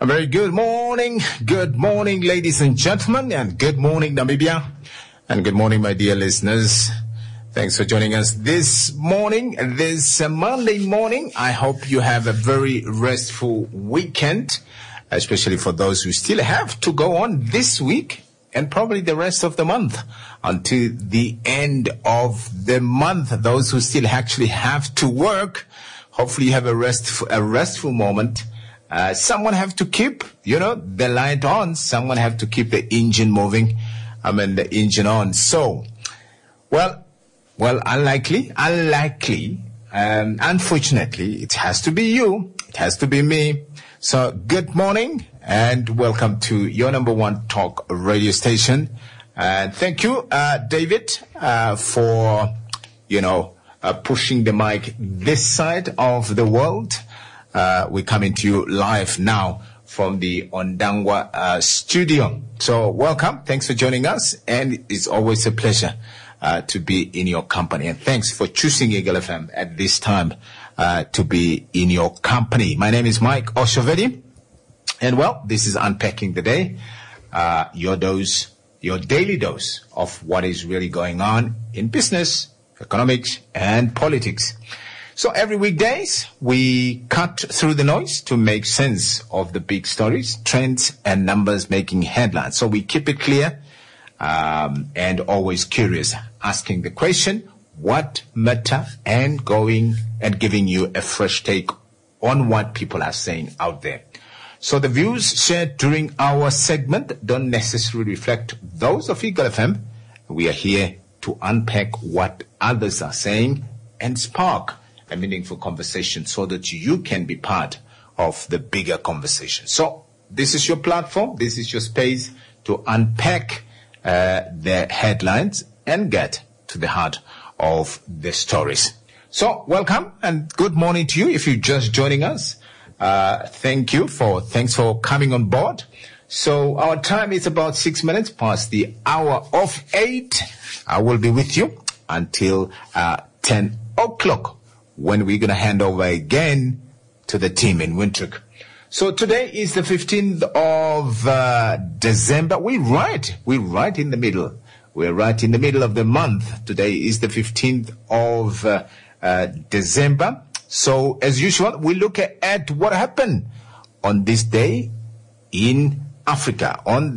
A very good morning, ladies and gentlemen, and good morning, Namibia, and good morning, my dear listeners. Thanks for joining us this morning, this Monday morning. I hope you have a very restful weekend, especially for those who still have to go on this week and probably the rest of the month until the end of the month. Those who still actually have to work, hopefully you have a restful moment. Someone have to keep, the light on. Someone have to keep the engine moving. The engine on. So, unfortunately, it has to be you. It has to be me. So, good morning and welcome to your number one talk radio station. Thank you, David, for, pushing the mic this side of the world. We're coming to you live now from the Ondangwa studio. So welcome. Thanks for joining us. And it's always a pleasure to be in your company. And thanks for choosing Eagle FM at this time to be in your company. My name is Mike Oshovedi. And this is Unpacking the Day. Your daily dose of what is really going on in business, economics, and politics. So every weekdays, we cut through the noise to make sense of the big stories, trends, and numbers making headlines. So we keep it clear and always curious, asking the question, what matter, and giving you a fresh take on what people are saying out there. So the views shared during our segment don't necessarily reflect those of Eagle FM. We are here to unpack what others are saying and spark a meaningful conversation so that you can be part of the bigger conversation. So this is your platform. This is your space to unpack the headlines and get to the heart of the stories. So welcome and good morning to you. If you're just joining us, thanks for coming on board. So our time is about 6 minutes past the hour of 8. I will be with you until 10 o'clock. When we're going to hand over again to the team in Windhoek. So today is the 15th of December. We're right in the middle. We're right in the middle of the month. Today is the 15th of December. So as usual, we look at what happened on this day in Africa.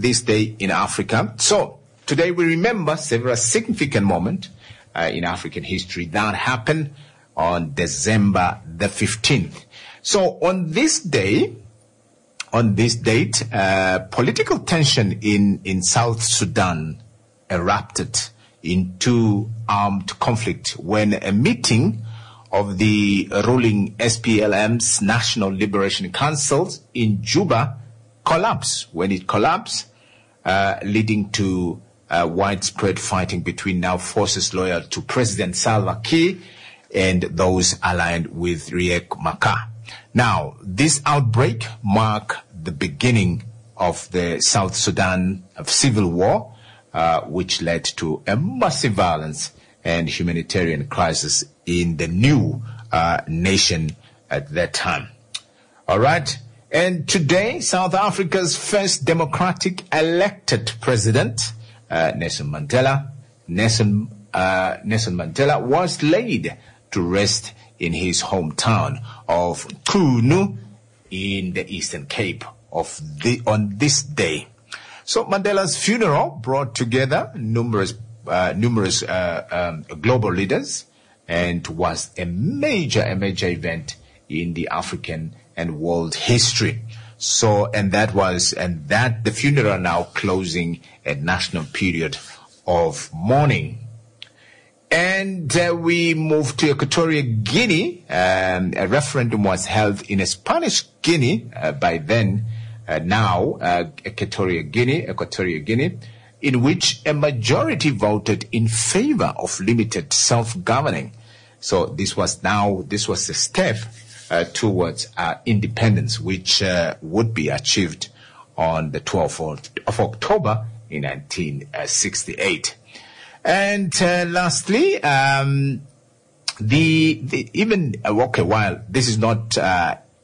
So today we remember several significant moments in African history that happened on December the 15th. So on this date, political tension in South Sudan erupted into armed conflict when a meeting of the ruling SPLM's National Liberation Council in Juba collapsed. When it collapsed, leading to widespread fighting between now forces loyal to President Salva Kiir and those aligned with Riek Machar. Now, this outbreak marked the beginning of the South Sudan civil war, which led to a massive violence and humanitarian crisis in the new nation at that time. All right. And today, South Africa's first democratic elected president, Nelson Mandela was laid to rest in his hometown of Qunu in the Eastern Cape on this day. So Mandela's funeral brought together numerous global leaders and was a major event in the African and world history. So the funeral now closing a national period of mourning. And we moved to Equatorial Guinea. A referendum was held in Spanish Guinea by then, now Equatorial Guinea, in which a majority voted in favor of limited self-governing. So this was a step towards independence, which would be achieved on the 12th of October in 1968. And lastly, while this is not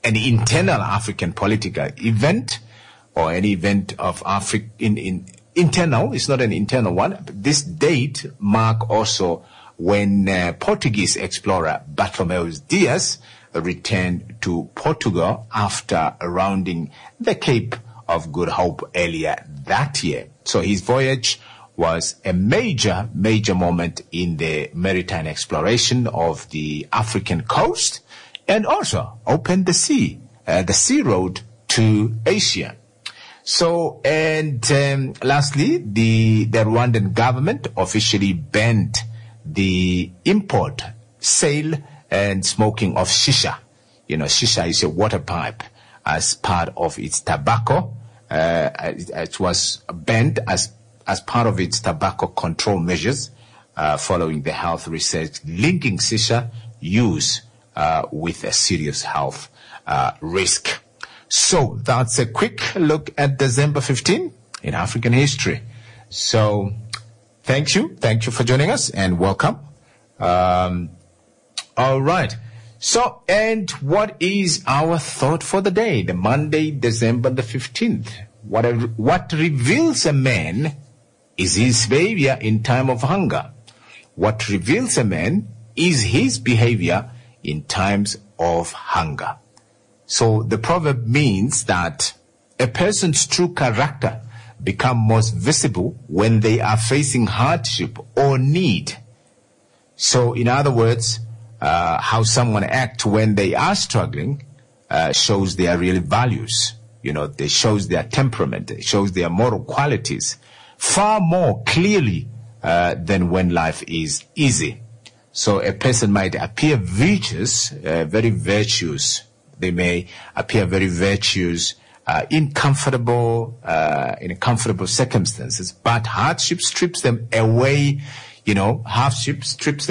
an internal African political event or an event of internal. It's not an internal one. This date mark also when Portuguese explorer Bartolomeu Dias returned to Portugal after rounding the Cape of Good Hope earlier that year. So his voyage was a major moment in the maritime exploration of the African coast and also opened the sea road to Asia. So, and lastly, the Rwandan government officially banned the import, sale, and smoking of shisha. You know, shisha is a water pipe as part of its tobacco. It was banned as part of its tobacco control measures following the health research linking shisha use with a serious health risk. So that's a quick look at December 15 in African history. So thank you for joining us and welcome. All right. So, and what is our thought for the day? The Monday, December the 15th. What reveals a man is his behavior in time of hunger. What reveals a man is his behavior in times of hunger. So the proverb means that a person's true character becomes most visible when they are facing hardship or need. So in other words, how someone acts when they are struggling shows their real values. You know, it shows their temperament, it shows their moral qualities far more clearly than when life is easy. So a person might appear virtuous, very virtuous. They may appear very virtuous in comfortable circumstances, but hardship strips them away. You know, hardship strips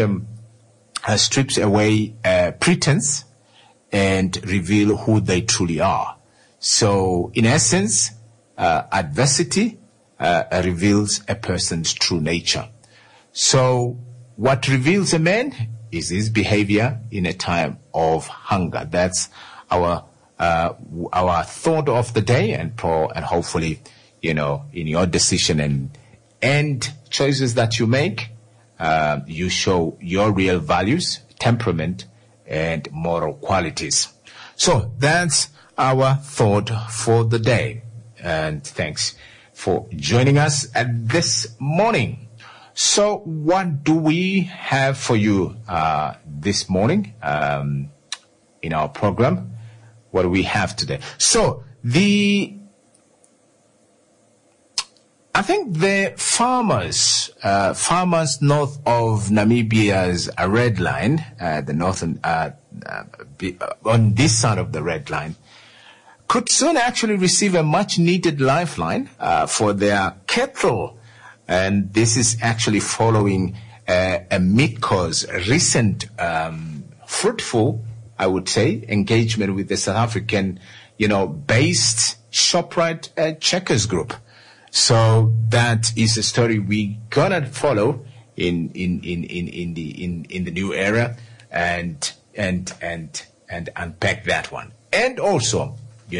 away pretense and reveal who they truly are. So, in essence, adversity reveals a person's true nature. So, what reveals a man is his behavior in a time of hunger. That's our thought of the day, and hopefully, you know, in your decision and choices that you make, you show your real values, temperament, and moral qualities. So that's our thought for the day. And thanks for joining us at this morning. So what do we have for you this morning in our program? What do we have today? So I think the farmers north of Namibia's red line, the northern, on this side of the red line, could soon actually receive a much needed lifeline for their cattle. And this is actually following a MIDCO's recent fruitful, I would say, engagement with the South African, based ShopRite Checkers Group. So that is a story we're gonna follow in the new era and unpack that one. And also,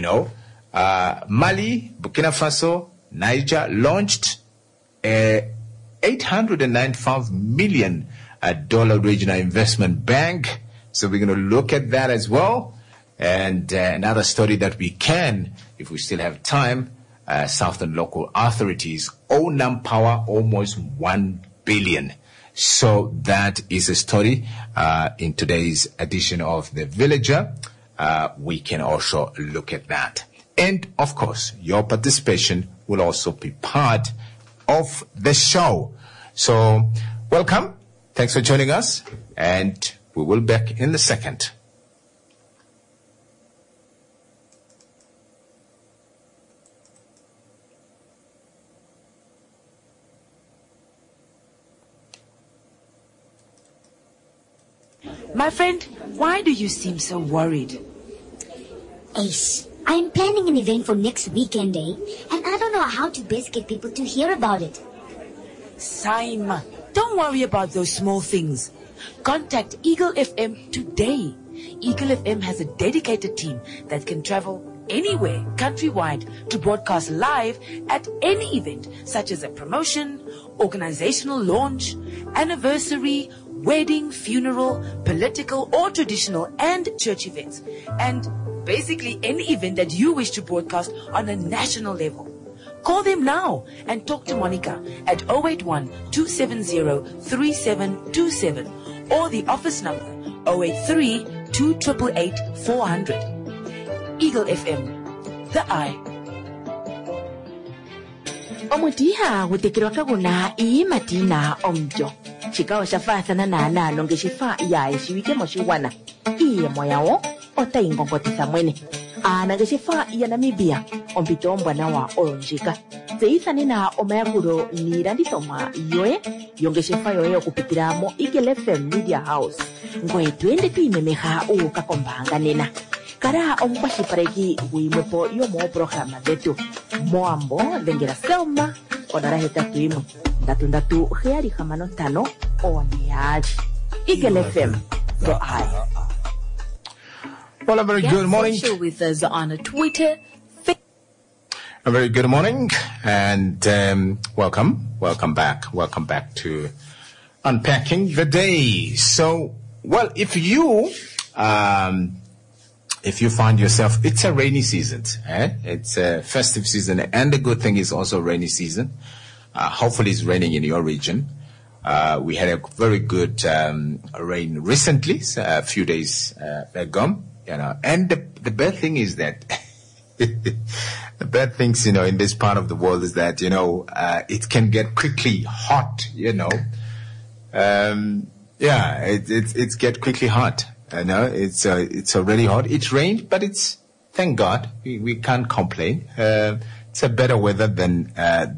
Mali, Burkina Faso, Niger launched a $895 million regional investment bank. So we're going to look at that as well. And another story that we can, if we still have time, Southern local authorities owe NamPower almost $1 billion. So that is a story in today's edition of The Villager. We can also look at that. And, of course, your participation will also be part of the show. So, welcome. Thanks for joining us. And we will be back in a second. My friend, why do you seem so worried? Ace, I'm planning an event for next weekend, and I don't know how to best get people to hear about it. Saima, don't worry about those small things. Contact Eagle FM today. Eagle FM has a dedicated team that can travel anywhere countrywide to broadcast live at any event, such as a promotion, organizational launch, anniversary, wedding, funeral, political or traditional, and church events. And basically any event that you wish to broadcast on a national level. Call them now and talk to Monica at 081-270-3727 or the office number 083-288-400. Eagle FM, the eye. Omutiha gutekirwa kaguna ii matina omjo. Chikao shafathana na nalo ngeshifa ya eshiwike moshiwana. Iye moyao ota ingongotisa mwene. Ana ngeshifa ya Namibia ompito mbwana wa olonjika. Zeitha nina omayakuro nirandithomwa yoe yongeshifa yoe okupitira mo Eagle FM Media House. Ngoe tuende tuimemeha ukakombanga nena. Kara omukwashipareki wimwepo yomo programa dhetu. Moambo dhengera Selma onara hetatu imu. Ndatu heari hamano tano omeaji. Eagle FM, the eye. Well, a very good morning. Social with us on Twitter. A very good morning and welcome back to Unpacking the Day. So, well, if you find yourself, it's a rainy season, it's a festive season, and the good thing is also rainy season. Hopefully it's raining in your region. We had a very good rain recently, a few days ago, and the bad thing is that the bad things, in this part of the world is that, it can get quickly hot, it's get quickly hot. It's already hot. It rained, but thank God, we can't complain. It's a better weather than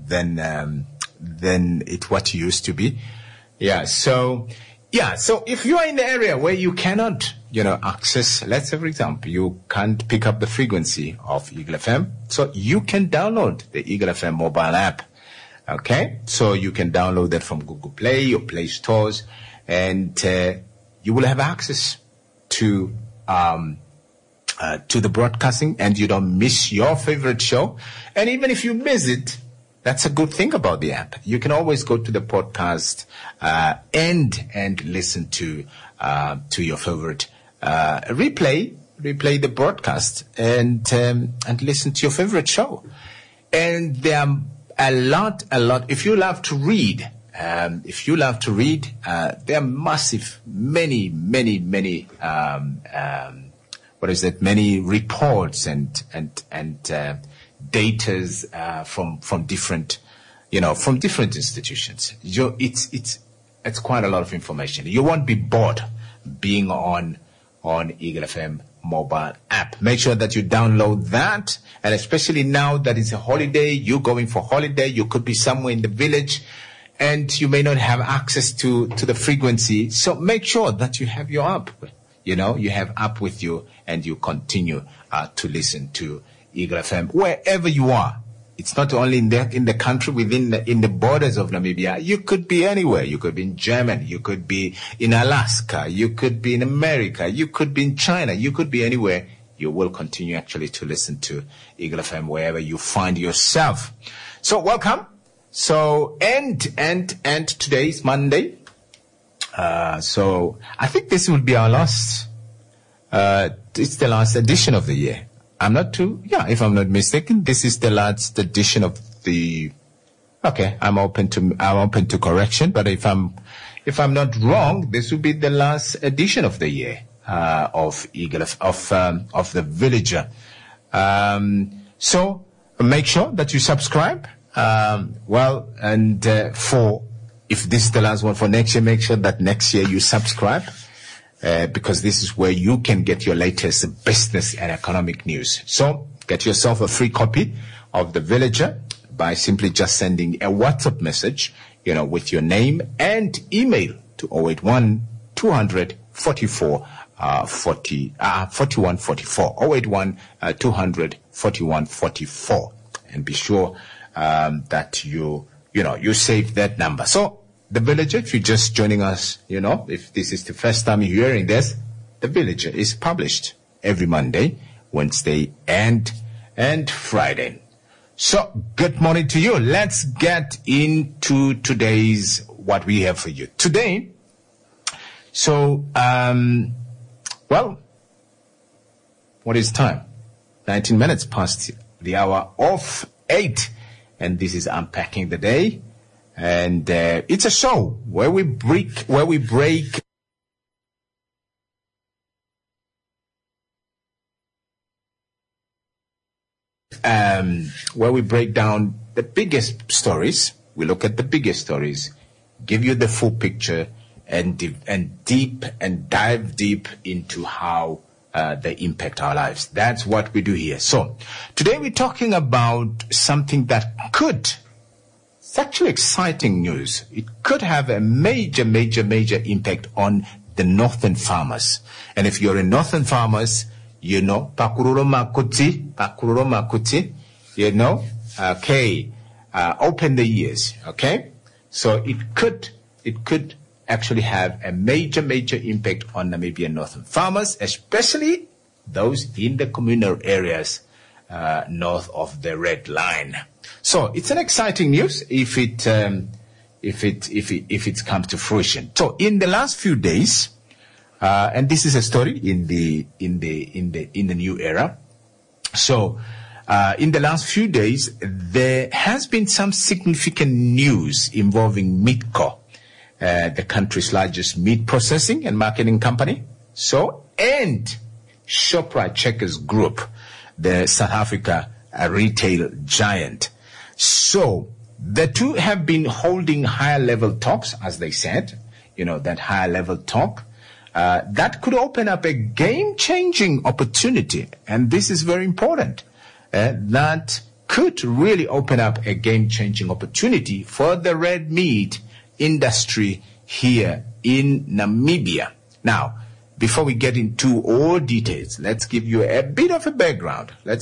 what it used to be. So if you are in the area where you cannot, access, let's say, for example, you can't pick up the frequency of Eagle FM, so you can download the Eagle FM mobile app. Okay? So you can download that from Google Play or Play Stores, and you will have access to the broadcasting, and you don't miss your favorite show. And even if you miss it, that's a good thing about the app. You can always go to the podcast and listen to your favorite replay the broadcast and listen to your favorite show. And there are a lot. If you love to read. There are massive, many reports and datas from different institutions. It's quite a lot of information. You won't be bored being on Eagle FM mobile app. Make sure that you download that, and especially now that it's a holiday, you're going for holiday, you could be somewhere in the village, and you may not have access to the frequency. So make sure that you have your app. You have app with you, and you continue to listen to Eagle FM wherever you are. It's not only in the country, in the borders of Namibia. You could be anywhere. You could be in Germany. You could be in Alaska. You could be in America. You could be in China. You could be anywhere. You will continue actually to listen to Eagle FM wherever you find yourself. So welcome. So, and today is Monday. So I think this will be our last, it's the last edition of the year. If I'm not mistaken, this is the last edition of I'm open to correction, but if I'm not wrong, this will be the last edition of the year, of Eagle, of the Villager. So make sure that you subscribe. If this is the last one for next year, make sure that next year you subscribe, because this is where you can get your latest business and economic news. So get yourself a free copy of The Villager by simply just sending a WhatsApp message, with your name and email to 081 200 44 4144, 081 200 4144, and be sure that you save that number. So The Villager, if you're just joining us, if this is the first time you're hearing this, The Villager is published every Monday, Wednesday, and Friday. So, good morning to you. Let's get into today's, what we have for you. Today, so, what is time? 19 minutes past the hour of 8. And this is Unpacking the Day. And it's a show where we break where we break down the biggest stories. We look at the biggest stories, give you the full picture, and dive deep into how they impact our lives. That's what we do here. So today we're talking about something that it's actually exciting news. It could have a major impact on the northern farmers. And if you're in northern farmers, you know, Pakururo Makuti, you know, okay, open the ears, okay? So it could actually have a major impact on Namibian northern farmers, especially those in the communal areas north of the red line. So it's an exciting news if it comes to fruition. So in the last few days, and this is a story in the new era. So in the last few days, there has been some significant news involving Meatco, the country's largest meat processing and marketing company. So, and Shoprite Checkers Group, the South Africa retail giant. So the two have been holding higher level talks, as they said, you know, that higher level talk. That could open up a game-changing opportunity, and this is very important. That could really open up a game-changing opportunity for the red meat industry here in Namibia. Now, before we get into all details, let's give you a bit of a background. Well,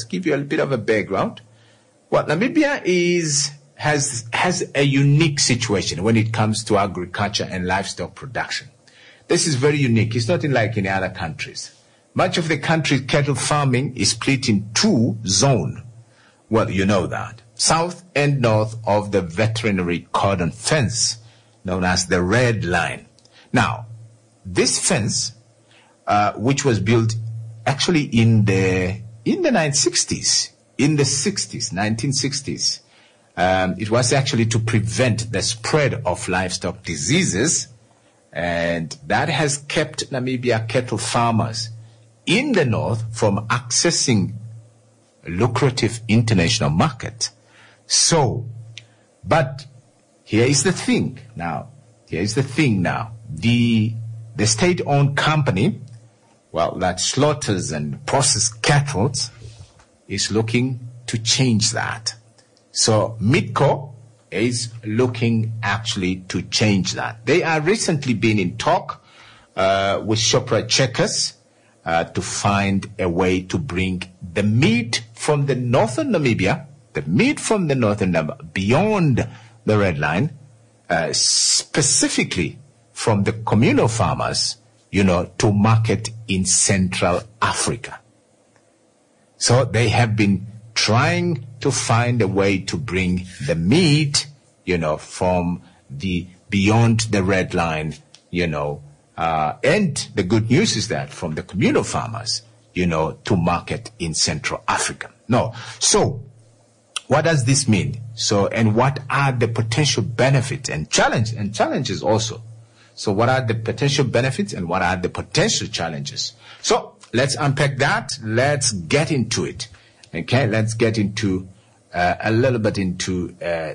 Namibia has a unique situation when it comes to agriculture and livestock production. This is very unique. It's not like in other countries. Much of the country's cattle farming is split in two zones. Well, you know that. South and north of the veterinary cordon fence, known as the Red Line. Now, this fence, which was built actually in the 1960s, it was actually to prevent the spread of livestock diseases. And that has kept Namibia cattle farmers in the north from accessing lucrative international market. So, but here is the thing now. The state-owned company, well, that slaughters and processes cattle, is looking to change that. So Meatco is looking actually to change that. They are recently been in talk with Shoprite Checkers to find a way to bring the meat from the northern Namibia, beyond the red line, specifically from the communal farmers, you know, to market in Central Africa. So they have been trying to find a way to bring the meat, you know, from the beyond the red line, you know, and the good news is that from the communal farmers, you know, to market in Central Africa. No. So what does this mean? So, and what are the potential benefits and challenges also? So what are the potential benefits and what are the potential challenges? So let's unpack that. Let's get into it. Okay, let's get into a little bit into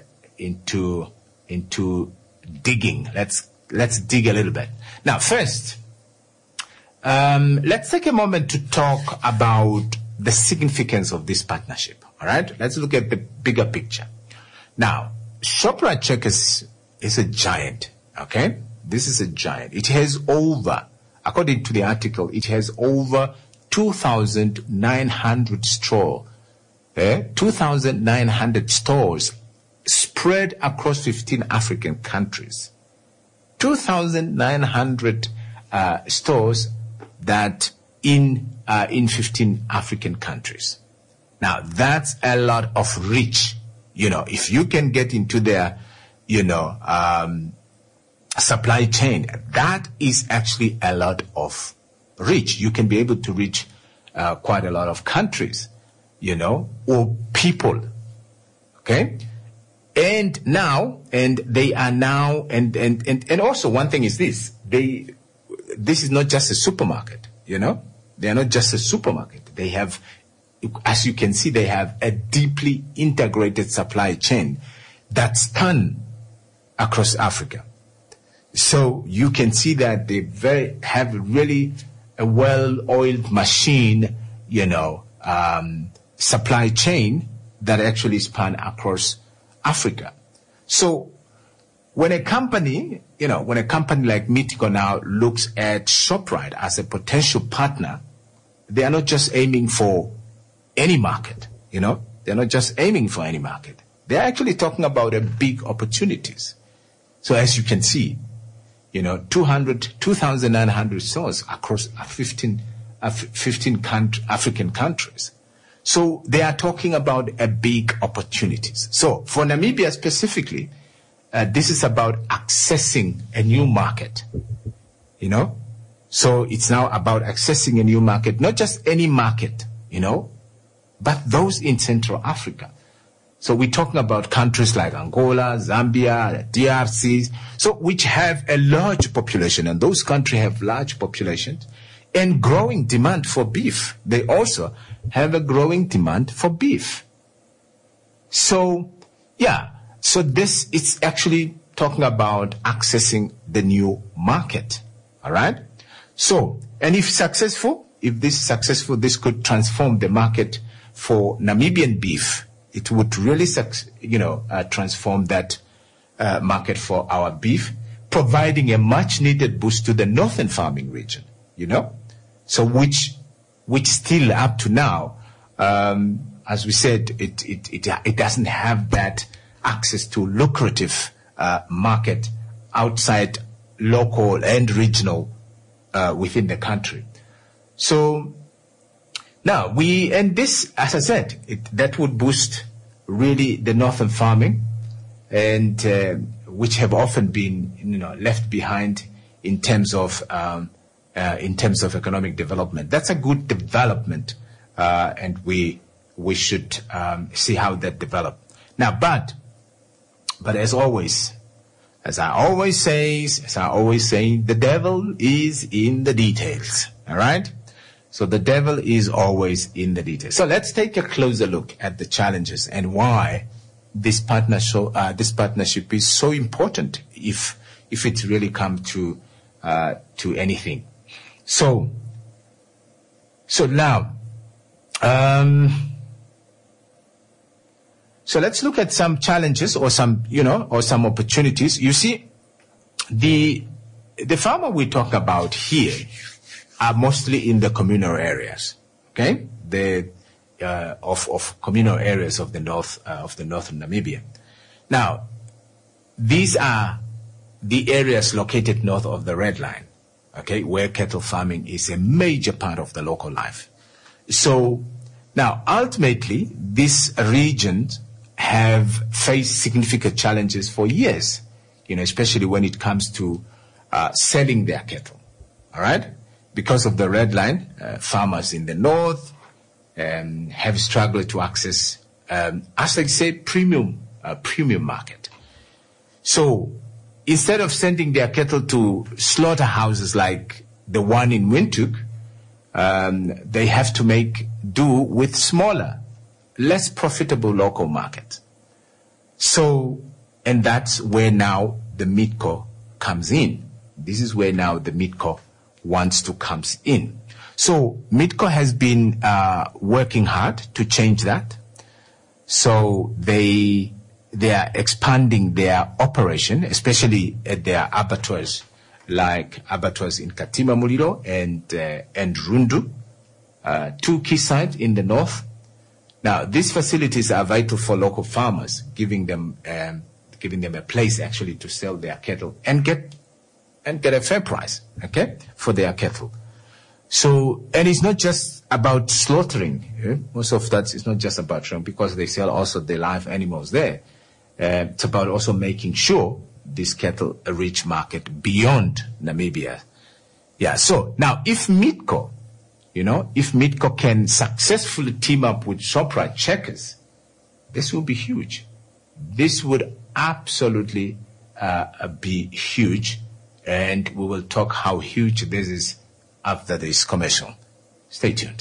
digging. Let's dig a little bit. Now, first, let's take a moment to talk about the significance of this partnership. All right, let's look at the bigger picture. Now, Shoprite Checkers is a giant. Okay, this is a giant. It has over, according to the article, it has over 2,900 stores. 2,900 stores spread across 15 African countries. 2,900 stores that in 15 African countries. Now, that's a lot of reach. If you can get into their, supply chain, that is actually a lot of reach. You can be able to reach quite a lot of countries, or people. Okay? And they are now, and also one thing is this, this is not just a supermarket, they are not just a supermarket. They have, as you can see, they have a deeply integrated supply chain that spans across Africa. So you can see that they have really a well-oiled machine, supply chain that actually span across Africa. So when a company like Meatco now looks at ShopRite as a potential partner, they are not just aiming for any market, they're not just aiming for any market. They're actually talking about a big opportunities. So as you can see, 2,900 stores across 15 African countries. So they are talking about a big opportunities. So for Namibia specifically, this is about accessing a new market, So it's now about accessing a new market, not just any market, but those in Central Africa. So we're talking about countries like Angola, Zambia, DRC, so which have a large population, and those countries have large populations and growing demand for beef. They also have a growing demand for beef. So, so this is actually talking about accessing the new market. All right? So, and if this is successful, this could transform the market for Namibian beef. It would really, transform that market for our beef, providing a much-needed boost to the northern farming region, So which still up to now, as we said, it doesn't have that access to lucrative market outside local and regional within the country. So now this, as I said, that would boost really the northern farming, and which have often been left behind in terms of economic development. That's a good development, and we should see how that develops. Now, but as always, as I always say, the devil is in the details. All right. So the devil is always in the details. So let's take a closer look at the challenges and why this partnership is so important if it's really come to anything. So now, so let's look at some challenges or some opportunities. You see, the farmer we talk about here are mostly in the communal areas, okay? Of communal areas of the northern Namibia. Now, these are the areas located north of the Red Line, okay, where cattle farming is a major part of the local life. So now, ultimately, these regions have faced significant challenges for years, especially when it comes to selling their cattle, all right? Because of the Red Line, farmers in the north have struggled to access, as I say, premium market. So instead of sending their cattle to slaughterhouses like the one in Windhoek, they have to make do with smaller, less profitable local markets. So, and that's where now the Meatco comes in. This is where now the Meatco wants to comes in. So Meatco has been working hard to change that. So they are expanding their operation, especially at their abattoirs, like abattoirs in Katima Mulilo and Rundu, two key sites in the north. Now, these facilities are vital for local farmers, giving them a place actually to sell their cattle and get a fair price, okay, for their cattle. So, and it's not just about slaughtering. Most of that is not just about slaughtering, because they sell also the live animals there. It's about also making sure this cattle reach market beyond Namibia. Yeah, so now if Meatco can successfully team up with Shoprite Checkers, this will be huge. This would absolutely be huge, and we will talk how huge this is after this commercial. Stay tuned.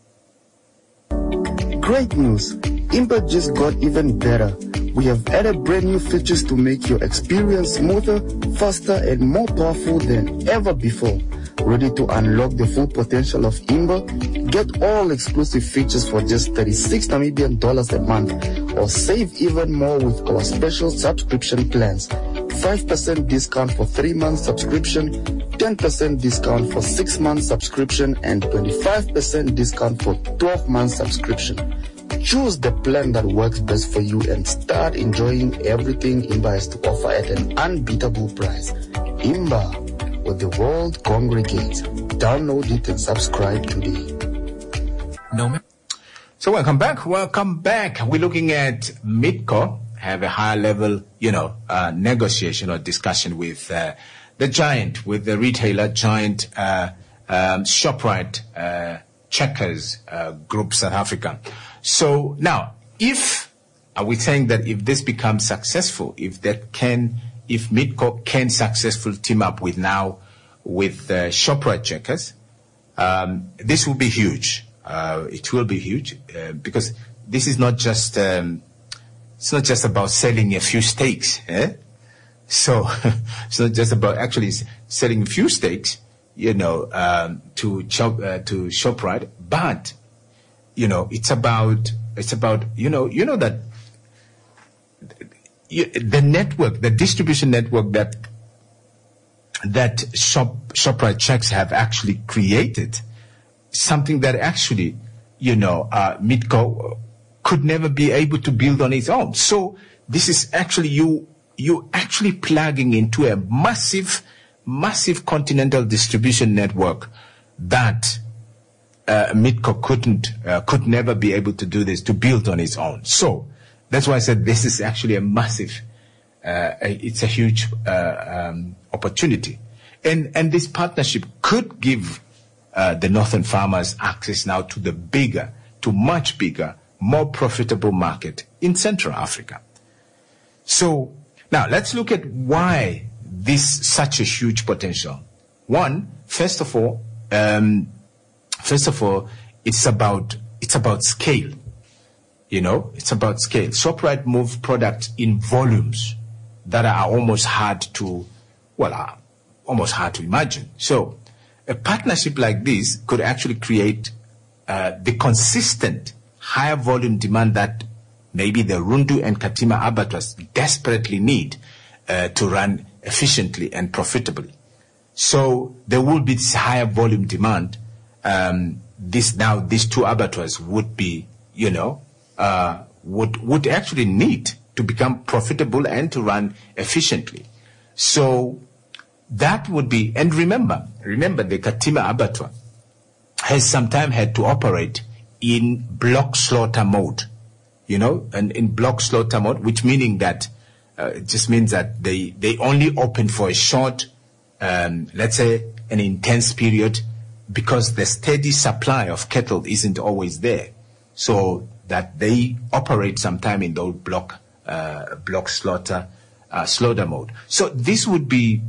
Great news! Imba just got even better. We have added brand new features to make your experience smoother, faster, and more powerful than ever before. Ready to unlock the full potential of Imba? Get all exclusive features for just 36 Namibian dollars a month, or save even more with our special subscription plans. 5% discount for 3 months subscription, 10% discount for 6 months subscription, and 25% discount for 12 months subscription. Choose the plan that works best for you and start enjoying everything Imba has to offer at an unbeatable price. Imba, where the world congregates. Download it and subscribe today. So welcome back. We're looking at Meatco have a high level, negotiation or discussion with the giant, with the retailer giant, Shoprite, Checkers Group South Africa. So now, are we saying that if this becomes successful, if Meatco can successfully team up with Shoprite Checkers, this will be huge. It will be huge because this is not just it's not just about selling a few steaks. So it's not just about actually selling a few steaks, to Shoprite, but it's about that the network, the distribution network that Shoprite Checks have actually created, something that actually, Meatco could never be able to build on its own. So this is actually you actually plugging into a massive continental distribution network that Meatco could never be able to do this, to build on its own. So that's why I said this is actually a massive, it's a huge opportunity. And this partnership could give the northern farmers access now to much bigger, more profitable market in Central Africa. So now let's look at why this such a huge potential. First of all, it's about scale. It's about scale. Shoprite move product in volumes that are almost hard to imagine. So a partnership like this could actually create the consistent higher volume demand that maybe the Rundu and Katima abattoirs desperately need to run efficiently and profitably. So there will be this higher volume demand. These two abattoirs would be, would actually need to become profitable and to run efficiently. So that would be, and remember the Katima abattoir has sometimes had to operate in block slaughter mode, and in block slaughter mode, which meaning that it just means that they only open for a short, let's say an intense period, because the steady supply of cattle isn't always there. So that they operate sometime in those block slaughter mode. So this would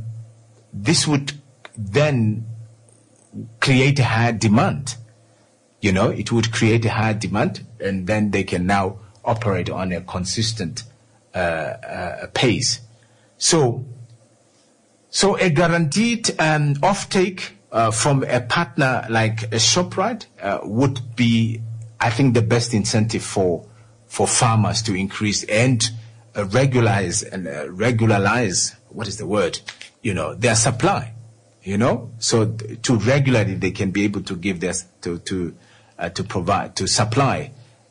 then create a higher demand. It would create a higher demand, and then they can now operate on a consistent pace. So a guaranteed offtake from a partner like a Shoprite would be, I think, the best incentive for farmers to increase and regularize what is the word? Their supply. So to regularly they can be able to give this to provide, to supply.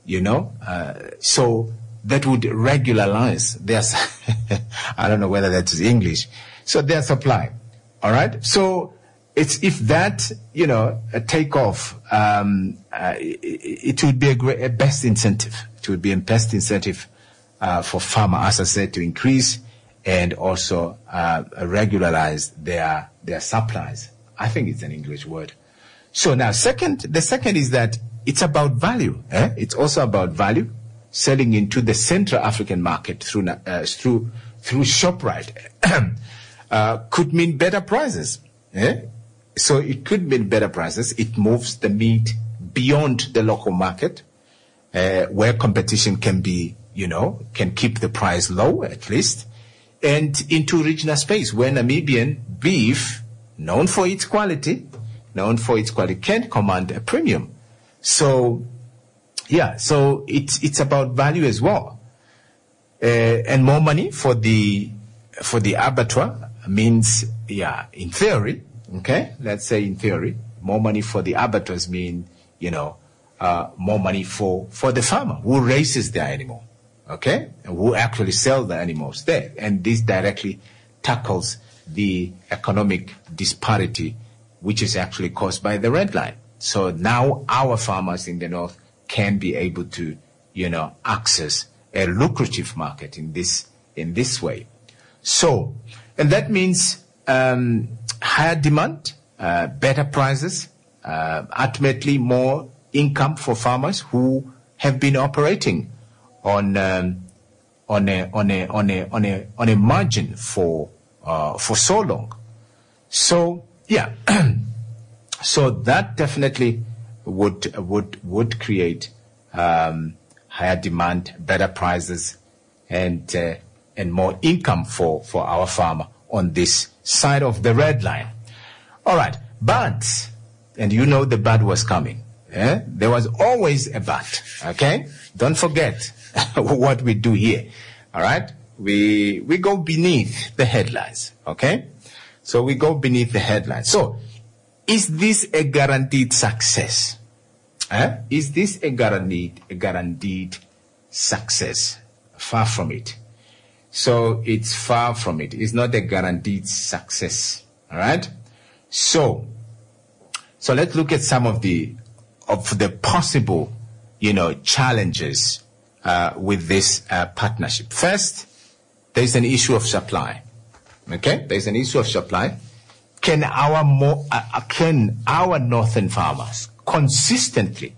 So that would regularize their, I don't know whether that is English. So their supply. All right. So it's if that, take off, it would be a best incentive. It would be a best incentive for farmer, as I said, to increase and also regularize their supplies. I think it's an English word. So now, the second is that it's about value. It's also about value, selling into the Central African market through ShopRite could mean better prices. So it could mean better prices. It moves the meat beyond the local market, where competition can be, can keep the price low at least, and into regional space where Namibian beef, known for its quality, can command a premium. So, so it's about value as well. And more money for the abattoir means, in theory, okay, let's say in theory, more money for the abattoirs mean, more money for the farmer who raises the animal, okay, and who actually sell the animals there. And this directly tackles the economic disparity, which is actually caused by the red line. So now our farmers in the north can be able to, access a lucrative market in this way. So, and that means higher demand, better prices, ultimately more income for farmers who have been operating on a margin for so long. So so that definitely would create higher demand, better prices, and more income for our farmer on this side of the red line. All right, but, and the but was coming. There was always a but, okay? Don't forget what we do here, all right? We go beneath the headlines, okay? So we go beneath the headlines. So, is this a guaranteed success? Is this a guaranteed success? Far from it. So it's far from it. It's not a guaranteed success. All right. So let's look at some of the possible, challenges with this partnership. First, there's an issue of supply. Okay, there's an issue of supply. Can our northern farmers consistently,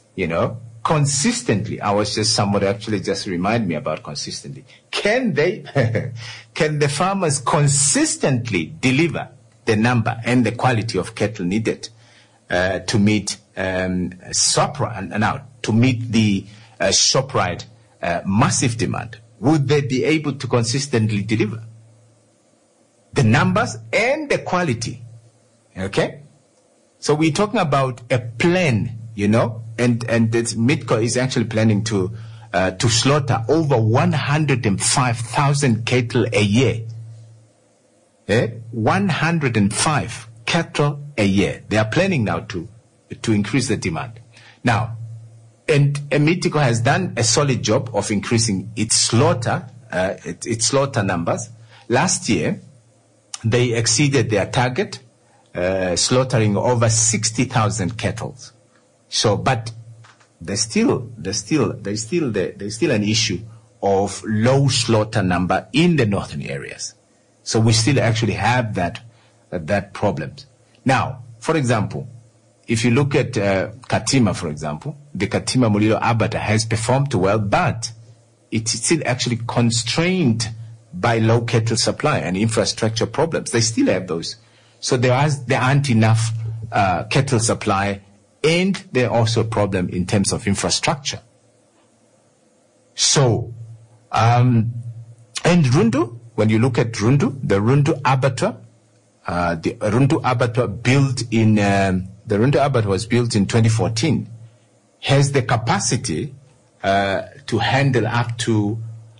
I was just somebody actually just remind me about consistently. Can the farmers consistently deliver the number and the quality of cattle needed to meet to meet the ShopRite massive demand? Would they be able to consistently deliver the numbers and the quality? Okay, so we're talking about a plan, and Midco is actually planning to slaughter over 105,000 cattle a year. 105 cattle a year. They are planning now to increase the demand. Now, and Midco has done a solid job of increasing its slaughter numbers. Last year, they exceeded their target, slaughtering over 60,000 cattle. So, but there's still an issue of low slaughter number in the northern areas. So we still actually have that problem. Now, for example, if you look at Katima, for example, the Katima Mulilo Abattoir has performed well, but it's still actually constrained by low cattle supply and infrastructure problems. They still have those. So there aren't enough cattle supply, and there also a problem in terms of infrastructure. So, and Rundu, when you look at Rundu, the Rundu Abattoir, the Rundu Abattoir was built in 2014, has the capacity to handle up to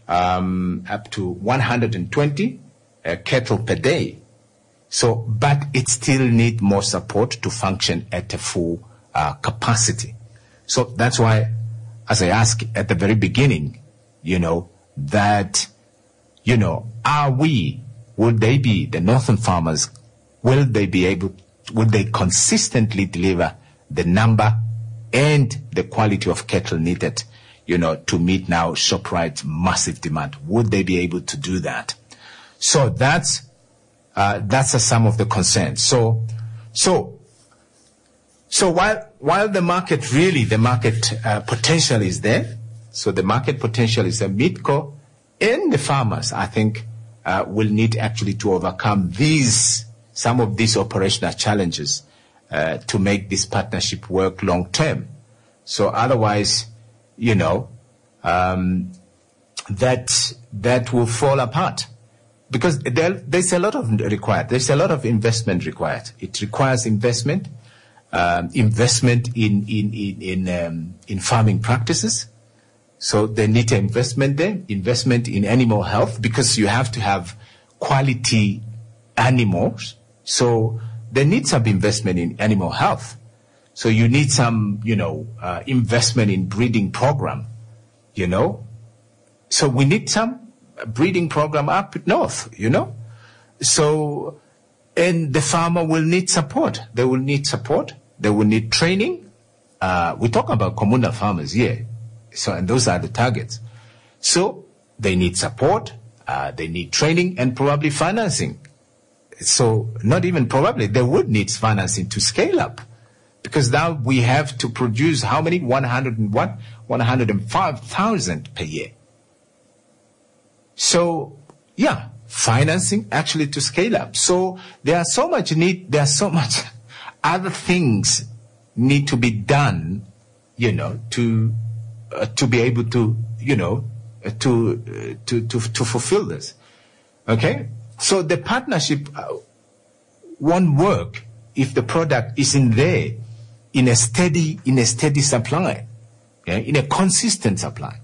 120 cattle per day. So, but it still needs more support to function at a full capacity. So that's why, as I asked at the very beginning, that, would they be, the northern farmers, will they be able Would they consistently deliver the number and the quality of cattle needed, to meet now ShopRite's massive demand? Would they be able to do that? So that's some of the concerns. So while the market potential is there, so the market potential is a Midco and the farmers, I think, will need actually to overcome some of these operational challenges to make this partnership work long term. So otherwise, that will fall apart, because there's a lot of investment required. It requires investment in farming practices. So they need investment there, investment in animal health, because you have to have quality animals. So they need some investment in animal health. So you need some, investment in breeding program, So we need some breeding program up north, So, and the farmer will need support. They will need support. They will need training. We talk about communal farmers here. So, and those are the targets. So they need support. They need training and probably financing. So not even probably, they would need financing to scale up, because now we have to produce how many? 105,000 per year. So yeah, financing actually to scale up. So there are so much other things need to be done, to be able to, to fulfill this. Okay. So the partnership won't work if the product isn't there in a steady supply, in a consistent supply.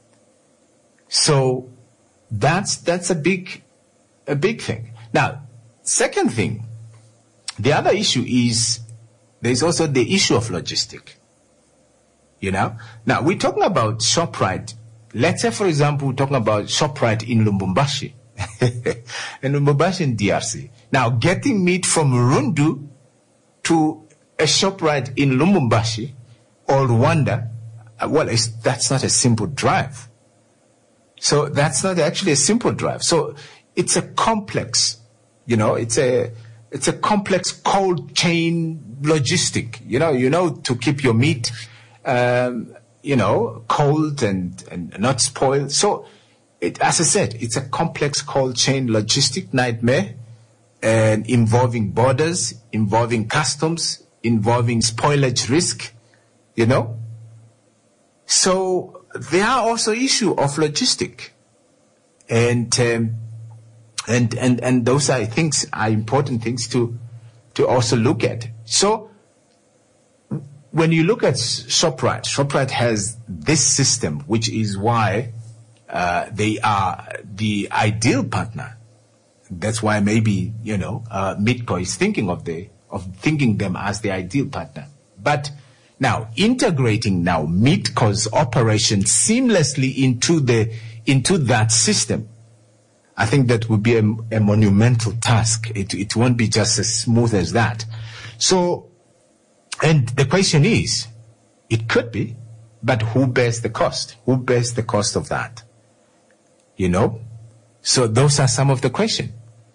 So that's a big thing. Now, second thing, the other issue is there's also the issue of logistic. Now we're talking about ShopRite. Let's say, for example, we're talking about ShopRite in Lubumbashi. In Lubumbashi in DRC. Now, getting meat from Rundu to a ShopRite in Lubumbashi or Rwanda, that's not a simple drive. So that's not actually a simple drive. So it's a complex, it's a complex cold chain logistic, to keep your meat, cold and not spoiled. So, as I said, it's a complex cold chain logistic nightmare, and involving borders, involving customs, involving spoilage risk, So there are also issue of logistic, and those are important things to also look at. So when you look at ShopRite has this system, which is why they are the ideal partner. That's why maybe, Midco is thinking of thinking them as the ideal partner. But now integrating Midco's operation seamlessly into that system, I think that would be a monumental task. It won't be just as smooth as that. So, and the question is, it could be, but who bears the cost? Who bears the cost of that? So those are some of the questions.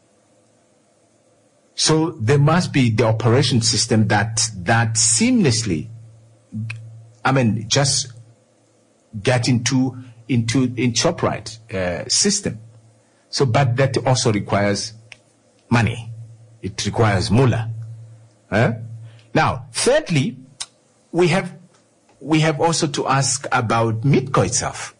So there must be the operation system that seamlessly, just get into ShopRite system. So, but that also requires money. It requires moolah. Now, thirdly, we have also to ask about Midco itself.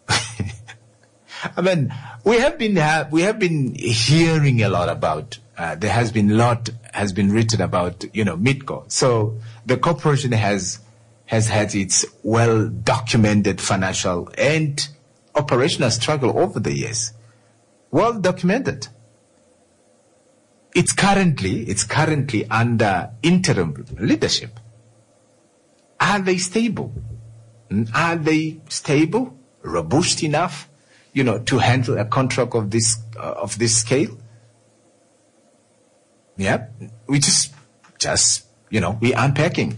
We have been hearing a lot about. There has been written about Midco. So the corporation has had its well documented financial and operational struggle over the years. Well documented. It's currently under interim leadership. Are they stable? Are they stable, robust enough, to handle a contract of this scale? Yeah, we just just, we're unpacking.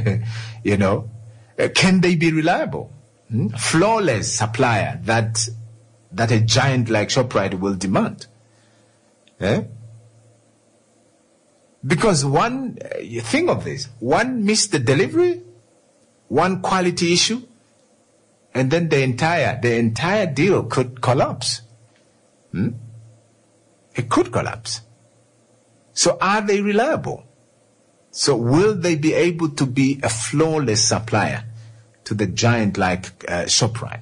Can they be reliable? Flawless supplier that a giant like ShopRite will demand. Because you think of this, one missed the delivery, one quality issue, and then the entire deal could collapse. It could collapse. So are they reliable? So will they be able to be a flawless supplier to the giant like ShopRite?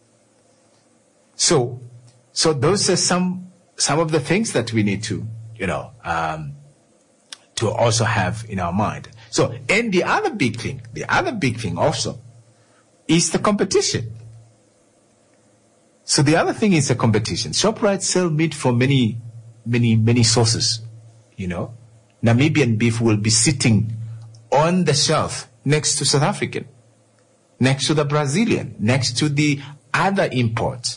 So those are some of the things that we need to, to also have in our mind. So, and the other big thing also is the competition. So the other thing is the competition. ShopRite sell meat from many sources, Namibian beef will be sitting on the shelf next to South African, next to the Brazilian, next to the other imports.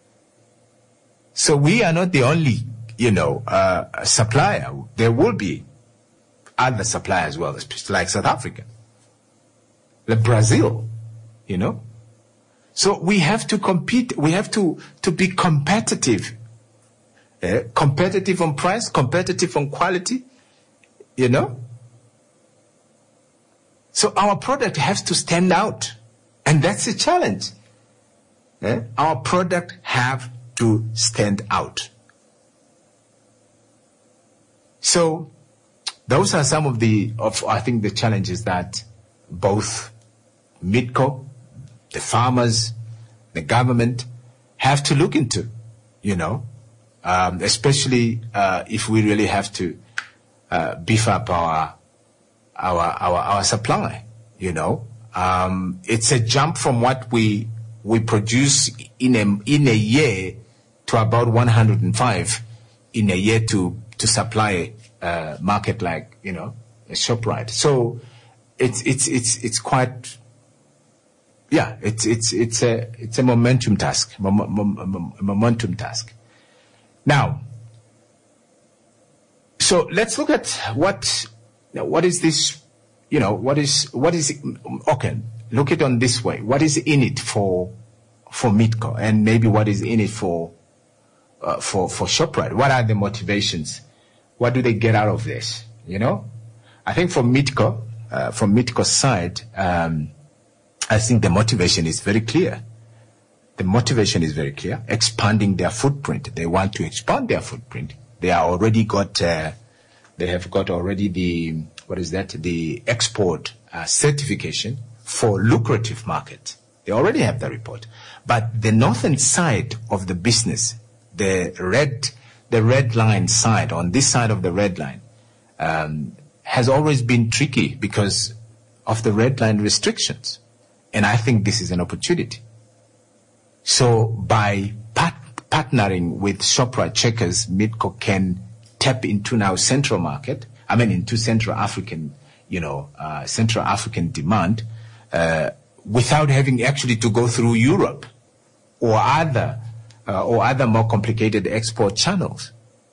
So we are not the only, supplier. There will be other suppliers as well, like South Africa, like Brazil, So we have to compete. We have to be competitive. Competitive on price, competitive on quality, So our product has to stand out. And that's a challenge. Our product have to stand out. So those are some of I think the challenges that both MIDCO, the farmers, the government have to look into, especially if we really have to beef up our supply. It's a jump from what we produce in a year to about 105 in a year to supply a market like a ShopRite. So it's quite. Yeah, it's a momentum task. Momentum task. Now, so let's look at what is this, what is it? Okay, look at it on this way. What is in it for MIDCO, and maybe what is in it for ShopRite? What are the motivations? What do they get out of this? I think from MIDCO's side, I think the motivation is very clear. Expanding their footprint. They want to expand their footprint. They are already they have got already the export certification for lucrative market. They already have the report. But the northern side of the business, the red line side, on this side of the red line, has always been tricky because of the red line restrictions. And I think this is an opportunity. So by partnering with ShopRite Checkers, MIDCO can tap into now Central African, Central African demand, without having actually to go through Europe or other more complicated export channels.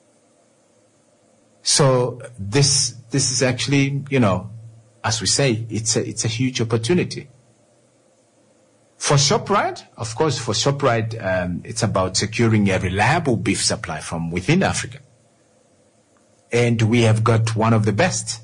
So this is actually, as we say, it's a huge opportunity. For ShopRite, of course, it's about securing a reliable beef supply from within Africa. And we have got one of the best.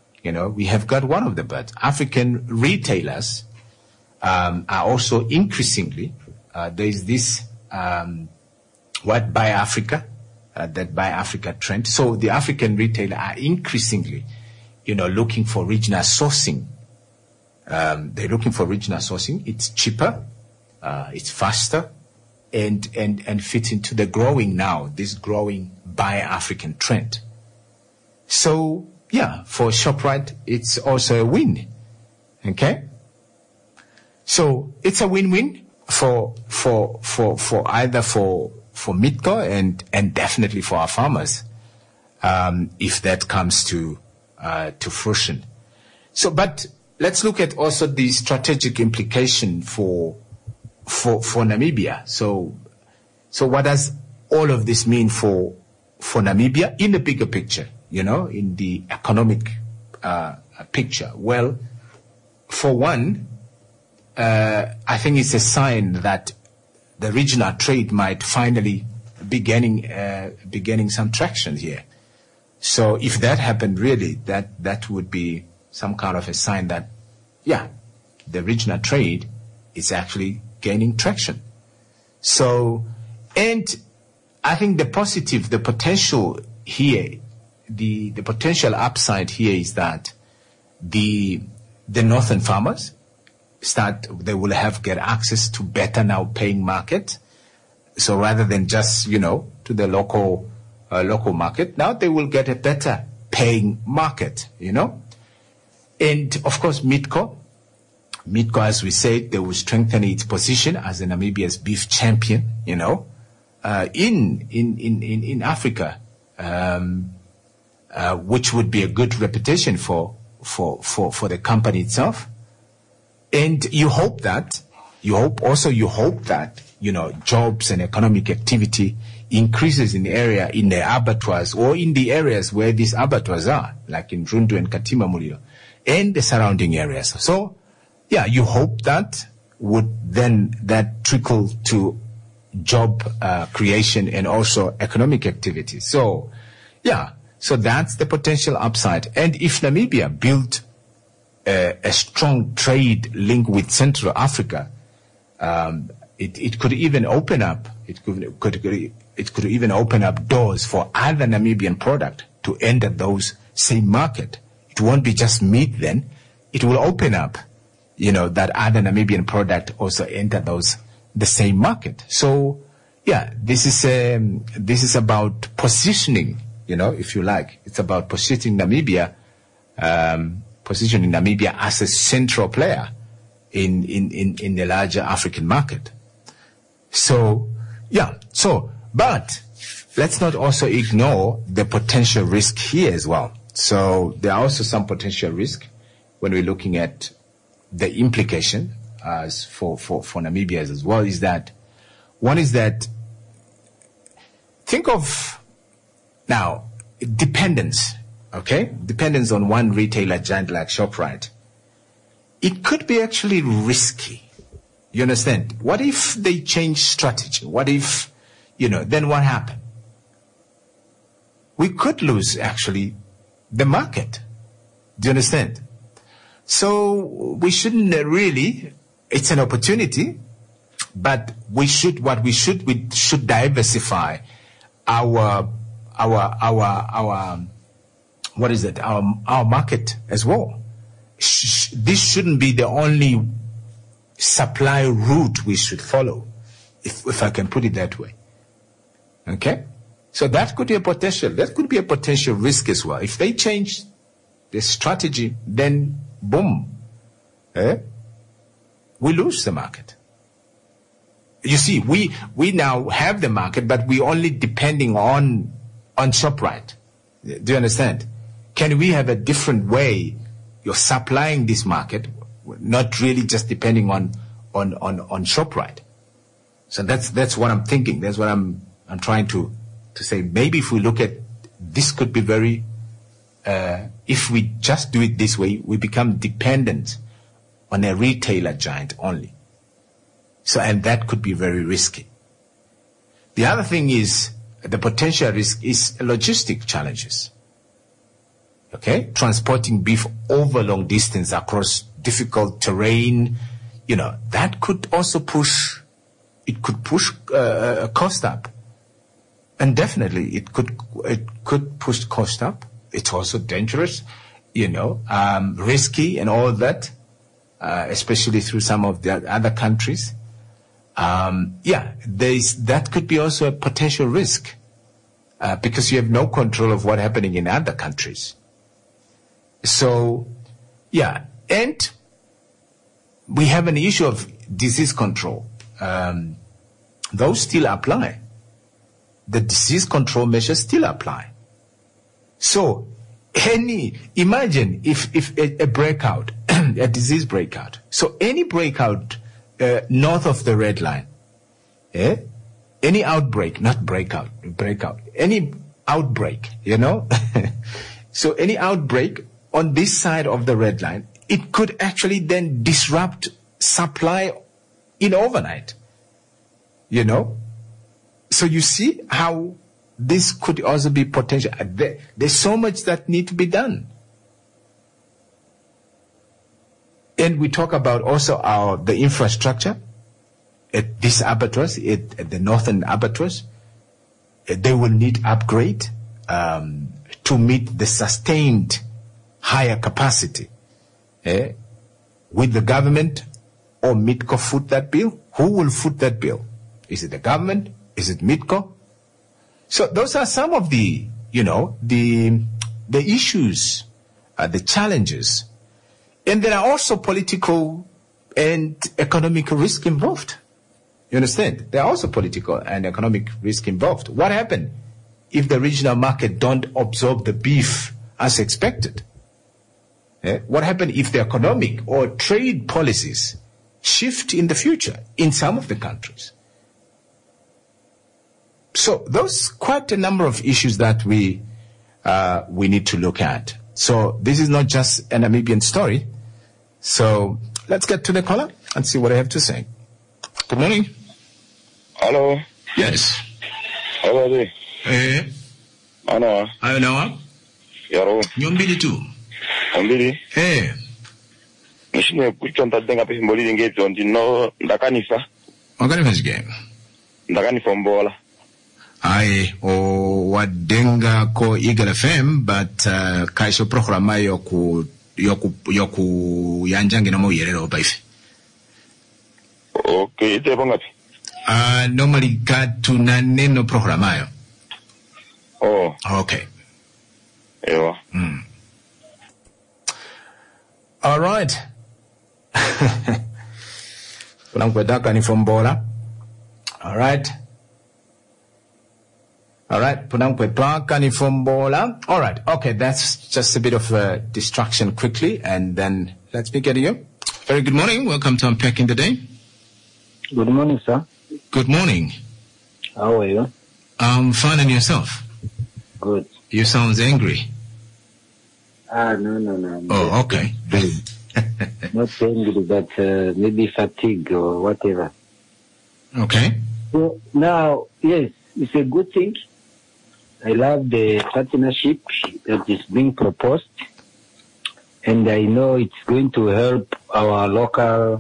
African retailers are also increasingly, there is this, Buy Africa trend. So the African retailer are increasingly, looking for regional sourcing. They're looking for regional sourcing. It's cheaper, it's faster, and fits into the growing Buy African trend. So yeah, for ShopRite, it's also a win. Okay. So it's a win-win for either for MIDCO and definitely for our farmers, if that comes to fruition. So, but let's look at also the strategic implication for Namibia. So what does all of this mean for Namibia in the bigger picture? In the economic picture? Well, for one, I think it's a sign that the regional trade might finally be gaining some traction here. So if that happened, really, that would be some kind of a sign that, yeah, the regional trade is actually gaining traction. So, and I think the potential here, the potential upside here is that the northern farmers they will get access to better now paying market. So rather than just, to the local market, now they will get a better paying market, And of course, Midco, as we said, they will strengthen its position as Namibia's beef champion, in Africa, which would be a good reputation for the company itself. And you hope that, jobs and economic activity increases in the abattoirs or in the areas where these abattoirs are, like in Rundu and Katima Mulilo, and the surrounding areas. So, yeah, you hope that trickle to job creation and also economic activity. So, yeah, so that's the potential upside. And if Namibia built a strong trade link with Central Africa, it could even open up. It could even open up doors for other Namibian product to enter those same market. It won't be just meat then. It will open up, that other Namibian product also enter the same market. So, yeah, this is about positioning. If you like, it's about positioning Namibia as a central player in the larger African market. So, yeah. But let's not also ignore the potential risk here as well. So there are also some potential risk when we're looking at the implication as for Namibia as well. One is that think of now dependence. Okay, dependence on one retailer giant like ShopRite. It could be actually risky. You understand? What if they change strategy? What if, then what happened? We could lose actually the market. Do you understand? So we shouldn't really, it's an opportunity, but we should diversify our market as well. This shouldn't be the only supply route we should follow, if I can put it that way. Okay? So that could be a potential risk as well. If they change the strategy, then boom, we lose the market. You see, we now have the market, but we're only depending on ShopRite. Do you understand? Can we have a different way you're supplying this market, not really just depending on ShopRite? So that's what I'm thinking. That's what I'm trying to say. Maybe if we look at this, could be very. If we just do it this way, we become dependent on a retailer giant only. So, and that could be very risky. The other thing is the potential risk is logistic challenges. Okay, transporting beef over long distance across difficult terrain, that could also push cost up, and definitely it could push cost up. It's also dangerous, risky and all that, especially through some of the other countries. That could be also a potential risk because you have no control of what's happening in other countries. So, yeah, and we have an issue of disease control. Those still apply. The disease control measures still apply. So, imagine if a breakout, a disease breakout. So any breakout north of the red line, any outbreak, not breakout, any outbreak, So any outbreak on this side of the red line, it could actually then disrupt supply in overnight. So you see how this could also be potential. There's so much that need to be done. And we talk about also the infrastructure at this abattoirs, at the northern abattoirs. They will need upgrade to meet the sustained higher capacity. Will the government or MITCO foot that bill? Who will foot that bill? Is it the government? Is it MITCO? So those are some of the issues, the challenges. And there are also political and economic risk involved. You understand? There are also political and economic risk involved. What happens if the regional market don't absorb the beef as expected? What happens if the economic or trade policies shift in the future in some of the countries? So those quite a number of issues that we need to look at. So this is not just a Namibian story. So let's get to the caller and see what I have to say. Good morning. Hello. Yes. How are you? Ano? Ano? Yaro. Nyombili tu. Nyombili? Nishine kuchonta denga pesi mboli ngeti ondino ndakanisa. Wakanifas game. Ndakanisa mbola. Aye, wadenga ko Eagle FM, but kaisho programa yoku yanjange no moyerero baife. Okay, ite pongapi? Normally katuna neno programa yo. Oh. Okay. Ewa. All right. Punakwetaka ni fombola. All right. All right. Punakwetaka ni fombola. All right. Okay, that's just a bit of a distraction quickly, and then let's begin here. Very good morning. Welcome to Unpacking the Day. Good morning, sir. Good morning. How are you? I'm fine, and yourself? Good. You sound angry. No. Oh, okay. Not angry, but maybe fatigue or whatever. Okay. So now, yes, it's a good thing. I love the partnership that is being proposed, and I know it's going to help our local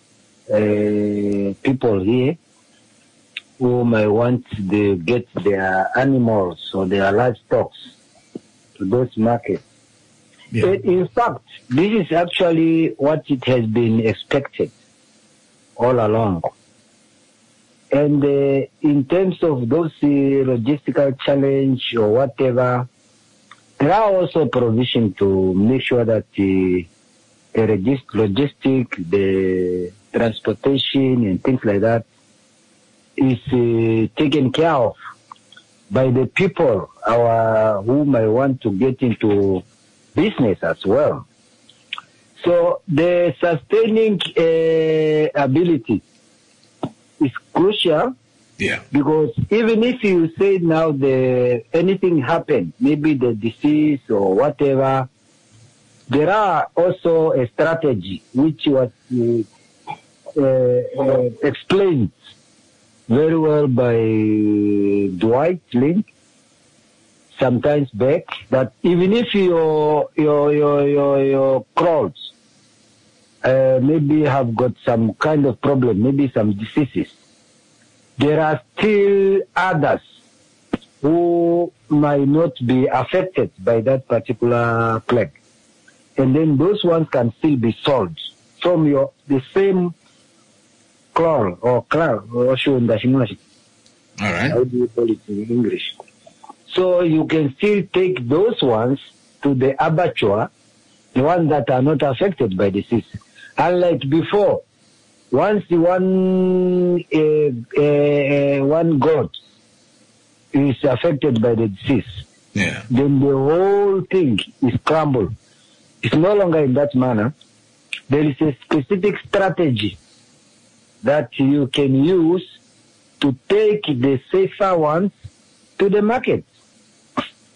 people here who might want to get their animals or their livestock to those markets. Yeah. In fact, this is actually what it has been expected all along. And in terms of those logistical challenge or whatever, there are also provision to make sure that the logistic, the transportation and things like that is taken care of by the people who might want to get into business as well. So the sustaining ability is crucial. Yeah. Because even if you say now anything happened, maybe the disease or whatever, there are also a strategy which was explained very well by Dwight Link sometimes back, that even if your crops maybe have got some kind of problem, maybe some diseases, there are still others who might not be affected by that particular plague. And then those ones can still be sold from the same cloth or cloth. All right. How do you call it in English? So you can still take those ones to the abattoir, the ones that are not affected by disease. Unlike before, once one goat is affected by the disease, then the whole thing is crumbled. It's no longer in that manner. There is a specific strategy that you can use to take the safer ones to the market.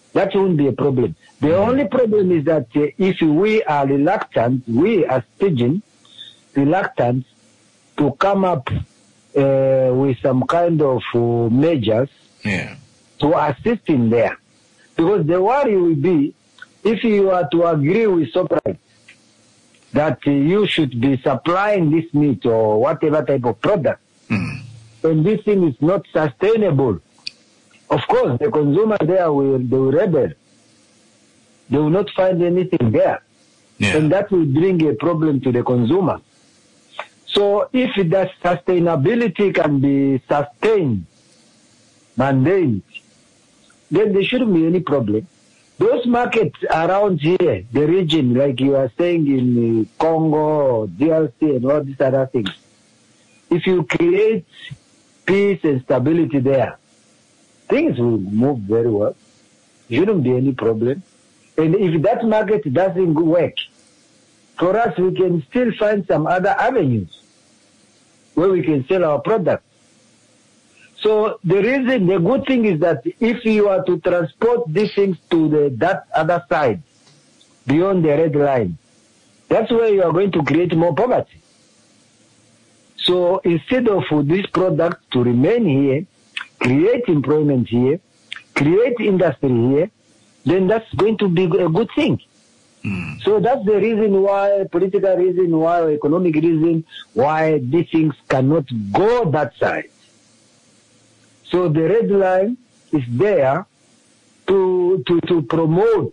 That won't be a problem. The only problem is that if we are reluctant, we as Pidgin, reluctant to come up with some kind of measures to assist him there. Because the worry will be, if you are to agree with Shoprite that you should be supplying this meat or whatever type of product, and this thing is not sustainable, of course, the consumer there they will rebel. They will not find anything there. And that will bring a problem to the consumer. So if that sustainability can be sustained, maintained, then there shouldn't be any problem. Those markets around here, the region, like you are saying in Congo, DRC, and all these other things, if you create peace and stability there, things will move very well. There shouldn't be any problem. And if that market doesn't work, for us, we can still find some other avenues where we can sell our product. So the good thing is that if you are to transport these things to that other side, beyond the red line, that's where you are going to create more poverty. So instead of this product to remain here, create employment here, create industry here, then that's going to be a good thing. So that's the reason why, political reason why, or economic reason why these things cannot go that side. So the red line is there to promote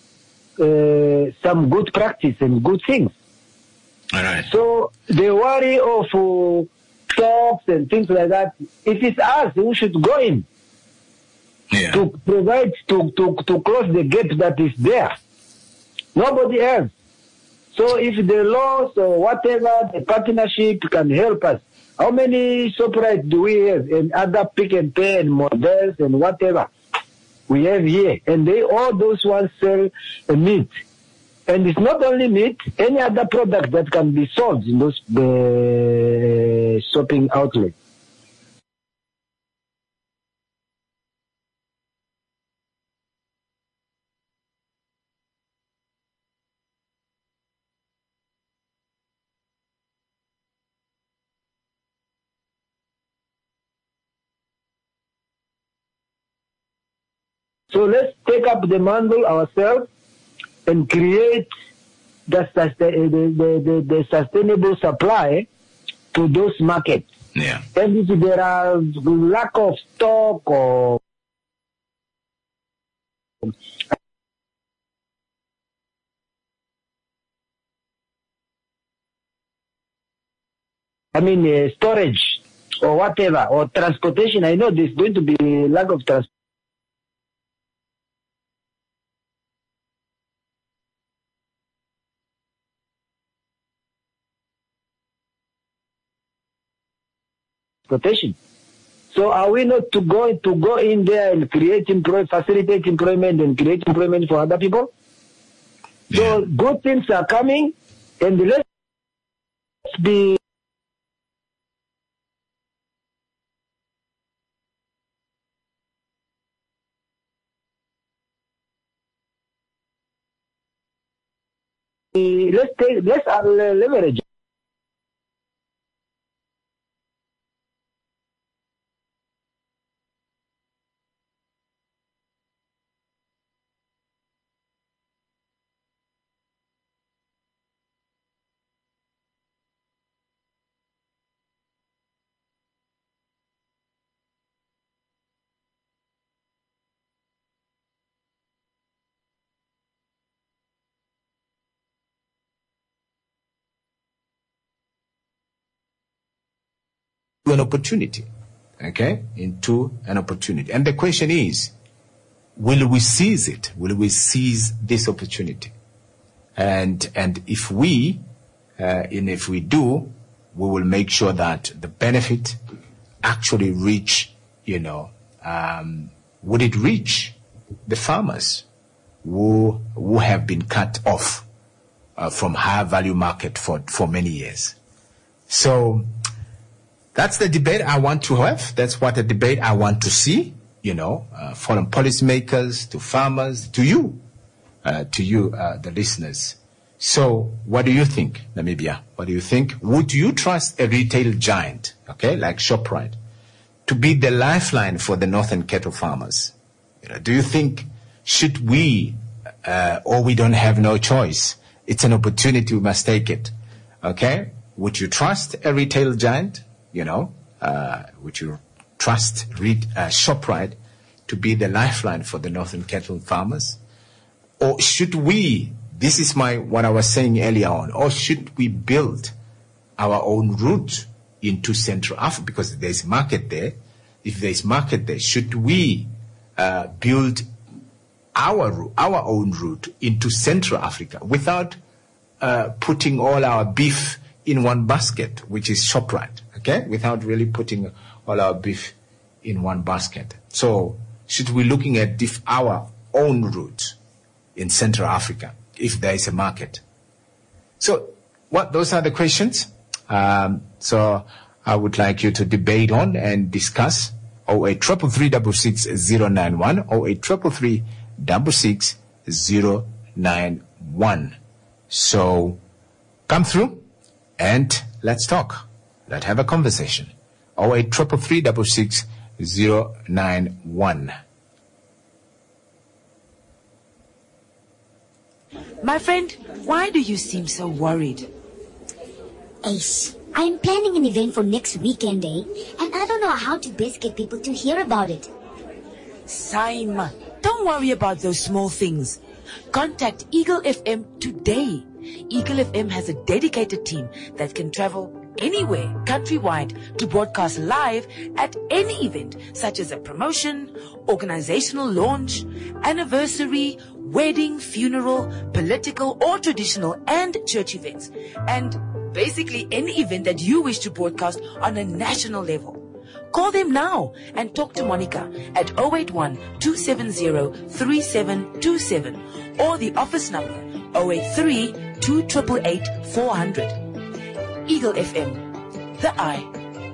some good practice and good things. All right. So the worry of talks and things like that, it is us who should go in to provide, to close the gap that is there. Nobody else. So if the laws or whatever, the partnership can help us. How many Shoprite do we have, and other Pick and Pay and models and whatever we have here? And all those ones sell meat. And it's not only meat, any other product that can be sold in those shopping outlets. So let's take up the mantle ourselves and create the sustainable supply to those markets. And if there are lack of stock or storage or whatever, or transportation, I know there's going to be lack of transportation. So are we not to go in there and facilitate employment and create employment for other people? So good things are coming, and let's be let's leverage. An opportunity, into an opportunity. And the question is, will we seize it? Will we seize this opportunity? And if we do, we will make sure that the benefit actually reach, would it reach the farmers who have been cut off from higher value market for many years? So that's the debate I want to have. That's what the debate I want to see. foreign policymakers, to farmers, to you, the listeners. So what do you think, Namibia? What do you think? Would you trust a retail giant, like ShopRite, to be the lifeline for the northern cattle farmers? Do you think, should we, or we don't have no choice? It's an opportunity, we must take it. Okay? Would you trust a retail giant? Would you trust ShopRite to be the lifeline for the northern cattle farmers? Or should we, this is what I was saying earlier on, or should we build our own route into Central Africa? Because there's market there. If there's market there, should we build our own route into Central Africa without putting all our beef in one basket, which is ShopRite, without really putting all our beef in one basket? So should we looking at our own route in Central Africa if there is a market? So those are the questions. So I would like you to debate on and discuss. 0833366091, 0833666091. So come through and let's talk. Let's have a conversation. 0833366091. My friend, why do you seem so worried? Ace, I'm planning an event for next weekend, and I don't know how to best get people to hear about it. Saima, don't worry about those small things. Contact Eagle FM today. Eagle FM has a dedicated team that can travel anywhere countrywide to broadcast live at any event, such as a promotion, organizational launch, anniversary, wedding, funeral, political or traditional and church events, and basically any event that you wish to broadcast on a national level. Call them now and talk to Monica at 081-270-3727 or the office number 083-2888-400. Eagle FM, the eye.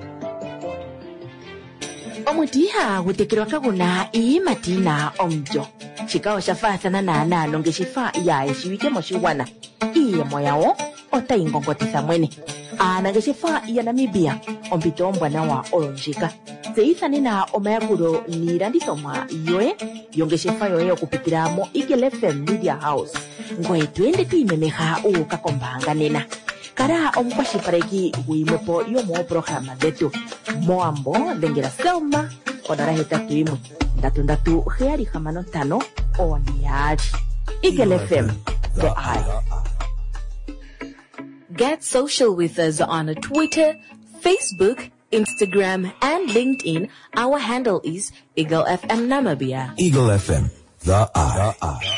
Omudiha gutekirwa kaguna matina omjo. Chikao shafathana na nalo ngeshifa ya eshiwike moshiwana. Iye moyao ota ingongotisa mwene. Ana ngeshifa ya Namibia ompito ombwana wa olonjika. Zeithane na omayakuro nirandithomwa yoe yongeshifa yoe okupitira mo Eagle FM Media House. Ngoe tuende tuimemeha ukakombanga nena. Kara omukwashipareki wimepo yomo programa detu. Moambo dengera selma onara hetatu imwe. Ndatu heari hamano tano oniari. Eagle FM, the eye. Get social with us on Twitter, Facebook, Instagram, and LinkedIn. Our handle is Eagle FM Namibia. Eagle FM, the eye.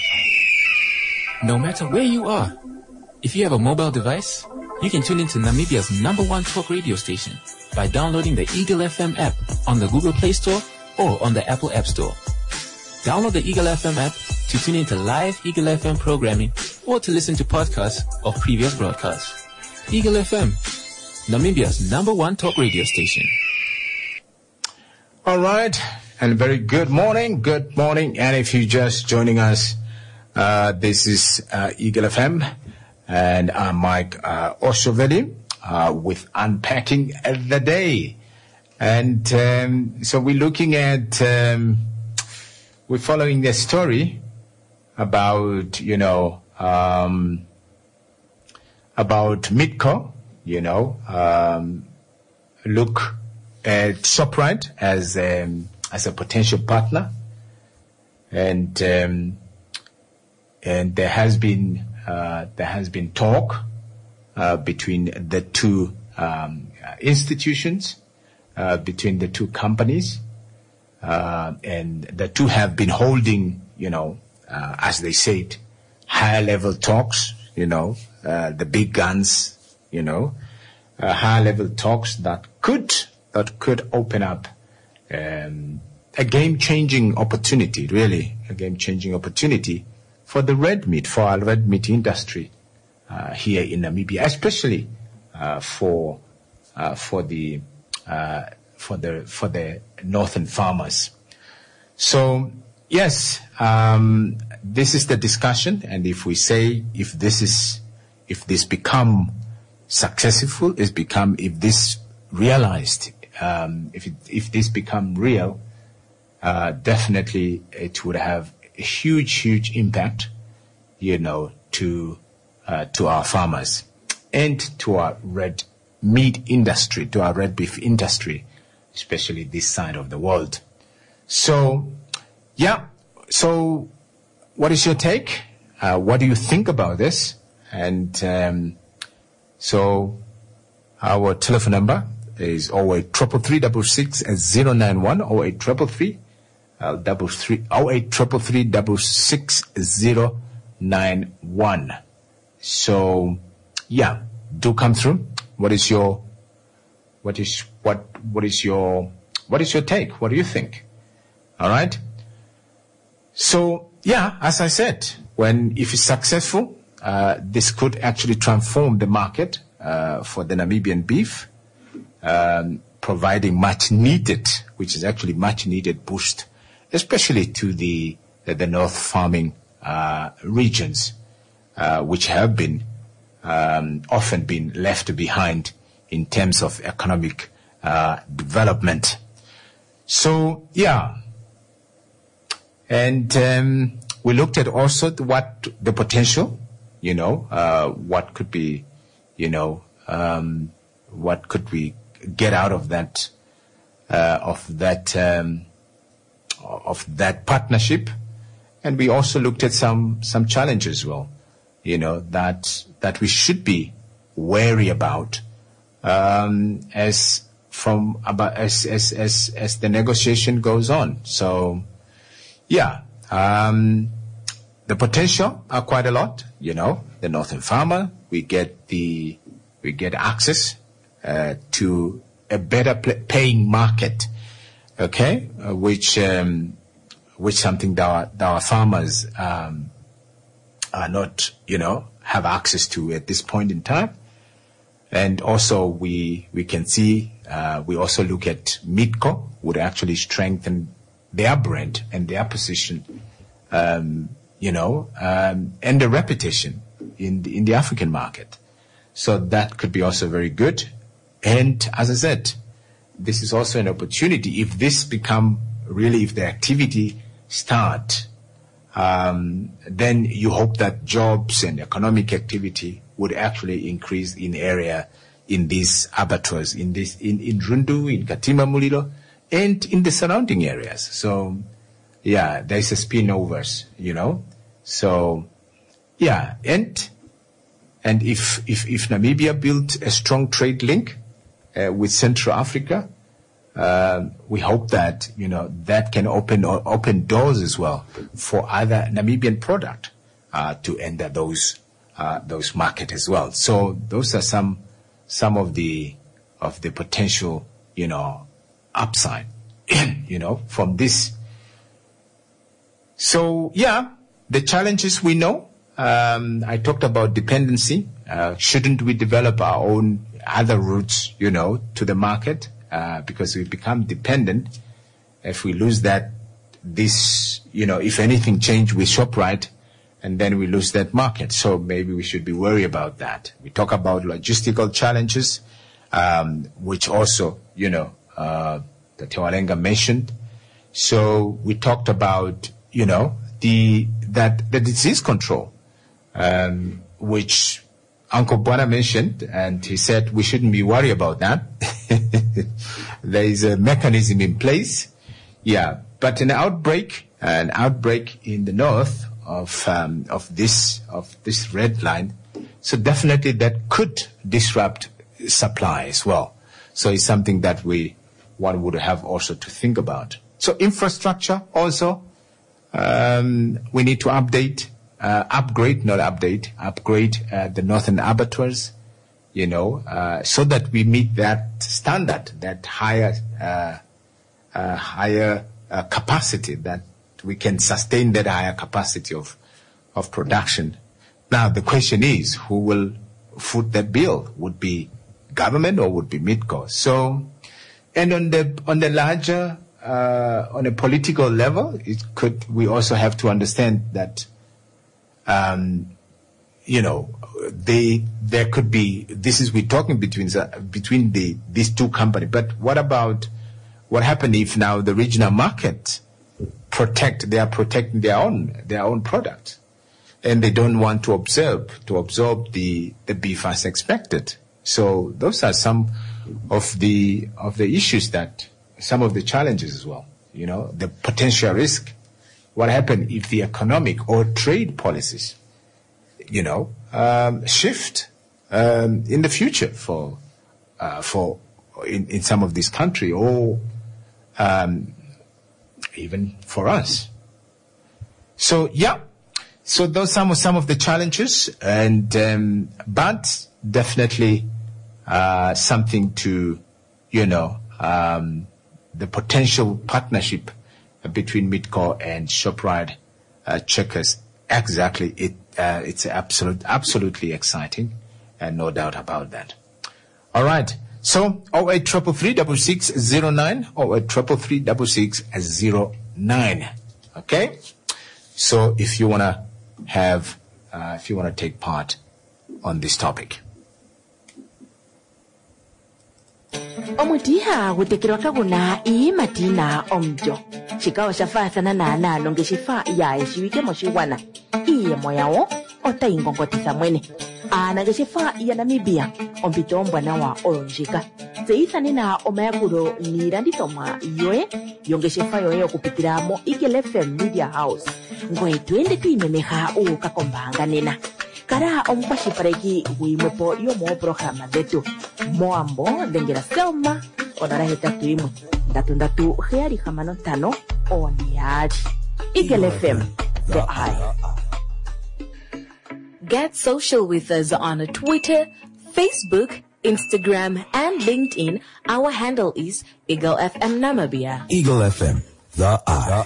No matter where you are, if you have a mobile device, you can tune into Namibia's #1 talk radio station by downloading the Eagle FM app on the Google Play Store or on the Apple App Store. Download the Eagle FM app to tune into live Eagle FM programming or to listen to podcasts of previous broadcasts. Eagle FM, Namibia's #1 talk radio station. All right, and very good morning. Good morning. And if you're just joining us, this is Eagle FM, and I'm Mike Oshovedi with Unpacking the Day. And so we're looking at, we're following the story about, about Midco, look at ShopRite as a potential partner, and there has been talk between the two institutions, between the two companies, and the two have been holding, as they said, higher level talks, the big guns, higher level talks that could open up a game-changing opportunity, really, a game-changing opportunity for our red meat industry here in Namibia, especially for the northern farmers. So, yes, this is the discussion. And if we say, if this become successful, if this realized, if this become real, definitely it would have a huge impact, to our farmers and to our red meat industry, to our red beef industry, especially this side of the world. So, yeah. So, what is your take? What do you think about this? And so, our telephone number is 083336691, 083336691. So, yeah, do come through. What is your take? What do you think? All right. So, yeah, as I said, if it's successful, this could actually transform the market for the Namibian beef, providing much needed boost, especially to the North farming regions, which have been often been left behind in terms of economic development. So, yeah. And we looked at also the potential, what could be, what could we get out of that partnership. And we also looked at some challenges as well, that we should be wary about as the negotiation goes on. So, yeah, the potential are quite a lot. The northern farmer, we get access to a better paying market, okay, which something that our farmers are not, have access to at this point in time. And also we can see, we also look at Midco would actually strengthen their brand and their position, and the reputation in the African market. So that could be also very good. And as I said, this is also an opportunity. If the activity start, then you hope that jobs and economic activity would actually increase in these abattoirs, in Rundu, in Katima Mulilo, and in the surrounding areas. So, yeah, there's a spillovers, So, yeah, and if Namibia built a strong trade link with Central Africa, we hope that that can open doors as well for other Namibian product to enter those market as well. So those are some of the potential upside from this. So yeah, the challenges we know. I talked about dependency. Shouldn't we develop our own other routes, to the market? Because we become dependent. If we lose that, if anything change with ShopRite, and then we lose that market. So maybe we should be worried about that. We talk about logistical challenges, which also, that Tewalenga mentioned. So we talked about, the disease control, which Uncle Bwana mentioned, and he said we shouldn't be worried about that. There is a mechanism in place. Yeah, but an outbreak in the north of this red line, so definitely that could disrupt supply as well. So it's something that one would have also to think about. So infrastructure also, we need to upgrade the northern abattoirs, so that we meet that standard, that higher capacity, that we can sustain that higher capacity of production. Now the question is, who will foot that bill? Would be government or would be Midco? So, and on the larger on a political level, we also have to understand that, there could be, we're talking between these two companies, but what happened if now the regional market they are protecting their own product, and they don't want to absorb the beef as expected. So those are some of the issues some of the challenges as well. The potential risk. What happened if the economic or trade policies, shift in the future for in some of this country, or even for us. So those are some of the challenges, and but definitely something to the potential partnership between Midco and Shoprite Checkers. Exactly, it's absolutely exciting, and no doubt about that. All right. So 08333609, 08333609. Okay. So if you wanna take part on this topic. Omutiha gutekirwa kaguna matina omjo chikawa shafathana na longe shifa ya ishiwike moshiwana iye moyawo otaingongotisa mwene anange shifa ya Namibia ompito ombwana wa olonjika zeithane na omayakuro nilandithomwa yoye yonge shifa yoye okupitira mo Eagle FM Media House ngoye twende tuimemeha ukakombanga nena kara omukwashipareki wimwepo yomo programa dhetu moambo dengera Selma onara hetatu imwe ndatu heari hamano tano oniari Eagle FM the eye. Get social with us on Twitter, Facebook, Instagram, and LinkedIn. Our handle is Eagle FM Namibia. Eagle FM, the eye.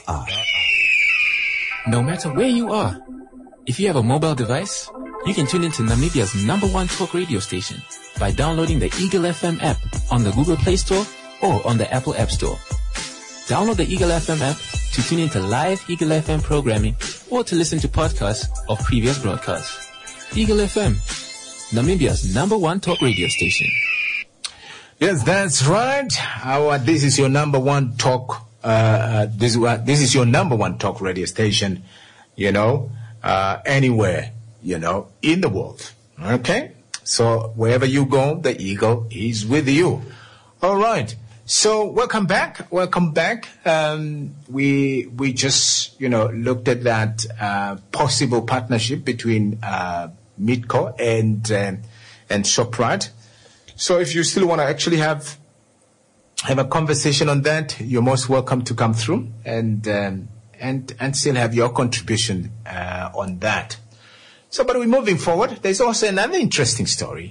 No matter where you are, if you have a mobile device, you can tune into Namibia's #1 talk radio station by downloading the Eagle FM app on the Google Play Store or on the Apple App Store. Download the Eagle FM app to tune into live Eagle FM programming or to listen to podcasts of previous broadcasts. Eagle FM, Namibia's #1 talk radio station. Yes, that's right. This is your #1 talk. This is your #1 talk radio station. Anywhere, in the world. Okay, so wherever you go, the Eagle is with you. All right. So welcome back. We just looked at that possible partnership between Midco and Shoprite. So if you still want to actually have a conversation on that, you're most welcome to come through and still have your contribution on that. So, but we're moving forward. There's also another interesting story,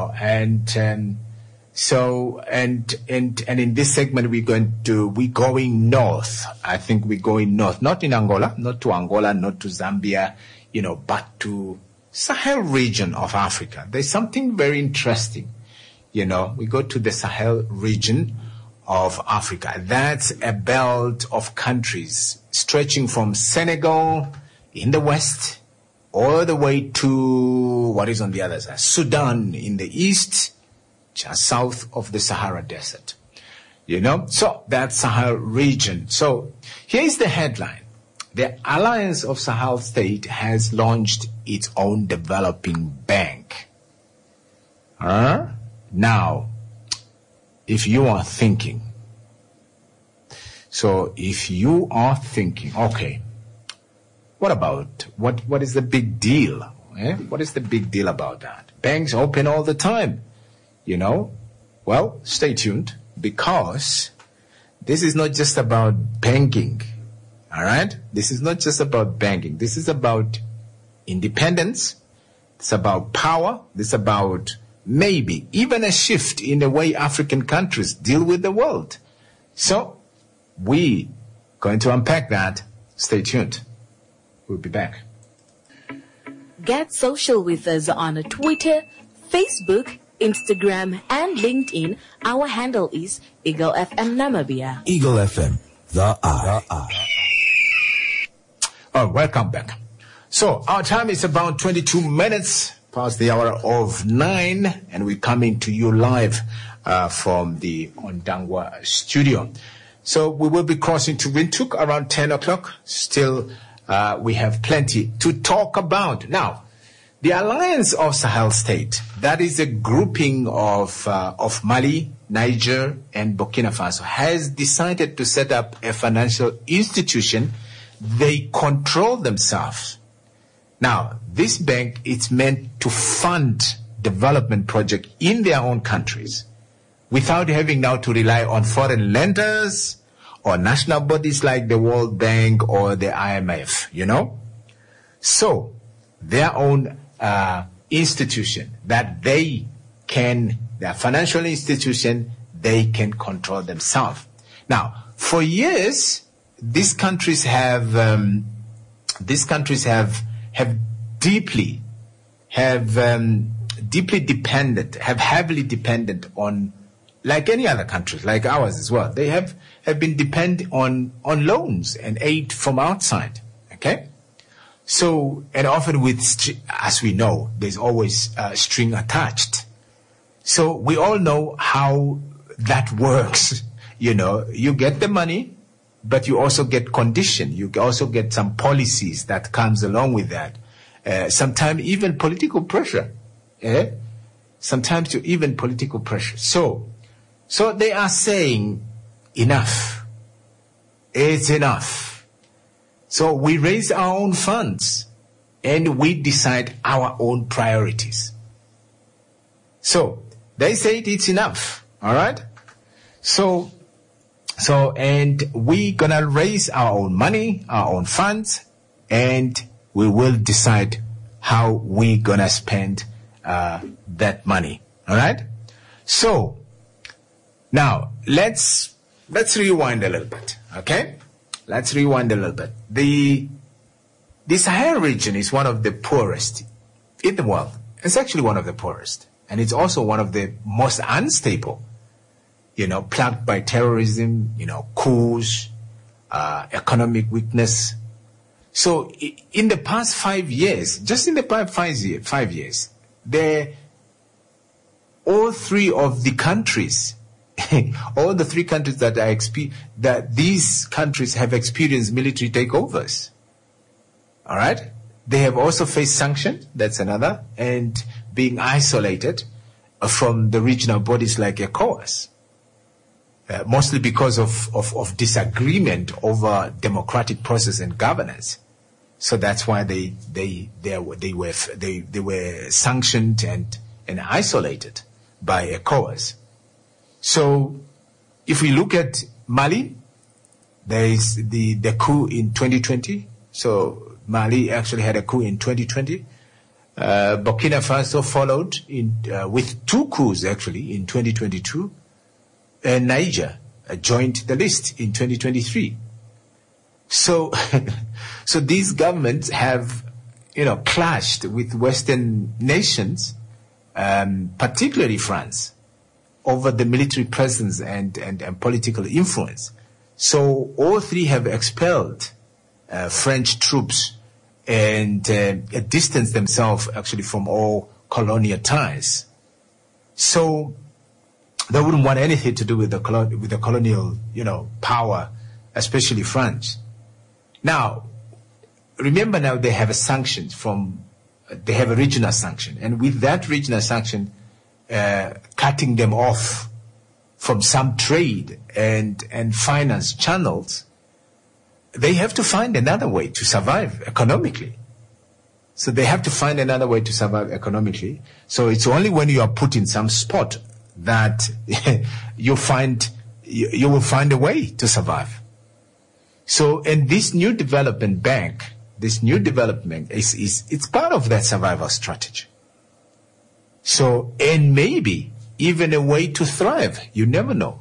So in this segment we're going north. I think we're going north, not in Angola, not to Angola, not to Zambia, but to Sahel region of Africa. There's something very interesting. We go to the Sahel region of Africa. That's a belt of countries stretching from Senegal in the west all the way to what is on the other side, Sudan in the east, just south of the Sahara Desert. So that Sahel region. So here's the headline. The Alliance of Sahel State has launched its own developing bank. Now, if you are thinking, okay, what is the big deal? What is the big deal about that? Banks open all the time. Well, stay tuned, because this is not just about banking. All right? This is not just about banking. This is about independence. It's about power. It's about maybe even a shift in the way African countries deal with the world. So we're going to unpack that. Stay tuned. We'll be back. Get social with us on Twitter, Facebook, Instagram, and LinkedIn. Our handle is Eagle FM Namibia. Eagle FM, The Eye. Oh, welcome back. So our time is about 22 minutes past the hour of 9, and we're coming to you live from the Ondangwa studio. So we will be crossing to Windhoek around 10 o'clock. Still, we have plenty to talk about. Now, the Alliance of Sahel State, that is a grouping of Mali, Niger, and Burkina Faso, has decided to set up a financial institution. They control themselves. Now, this bank is meant to fund development projects in their own countries without having now to rely on foreign lenders or national bodies like the World Bank or the IMF, you know? So, their own institution that they can, their financial institution, they can control themselves. Now, for years, these countries have heavily dependent on, like any other countries, like ours as well. They have been dependent on loans and aid from outside. Okay. So, and often with, as we know, there's always a string attached. So we all know how that works. You know, you get the money, but you also get condition. You also get some policies that comes along with that. Sometimes even political pressure. Sometimes even political pressure. So they are saying enough. It's enough. So we raise our own funds and we decide our own priorities. So they say it's enough. All right. So, and we gonna raise our own money, our own funds, and we will decide how we gonna spend that money. All right. So now let's rewind a little bit. Okay. Let's rewind a little bit. The Sahel region is one of the poorest in the world. It's actually one of the poorest. And it's also one of the most unstable, you know, plagued by terrorism, you know, coups, economic weakness. So in the past 5 years, just in the past 5 years, all three of the countries, all the three countries that these countries have experienced military takeovers. All right. They have also faced sanctions. That's another, and being isolated from the regional bodies like ECOWAS, mostly because of disagreement over democratic process and governance. So that's why they were sanctioned and isolated by ECOWAS. So, if we look at Mali, there is the coup in 2020. So, Mali actually had a coup in 2020. Burkina Faso followed with 2 coups actually in 2022. And Niger joined the list in 2023. So, so these governments have, you know, clashed with Western nations, particularly France, over the military presence and political influence. So all three have expelled French troops and distanced themselves actually from all colonial ties. So they wouldn't want anything to do with the colonial, you know, power, especially France. Now, remember now they have they have a regional sanction, and with that regional sanction, cutting them off from some trade and finance channels, they have to find another way to survive economically. So they have to find another way to survive economically. So it's only when you are put in some spot that you will find a way to survive. So, and this new development bank, it's part of that survival strategy. So, and maybe even a way to thrive. You never know.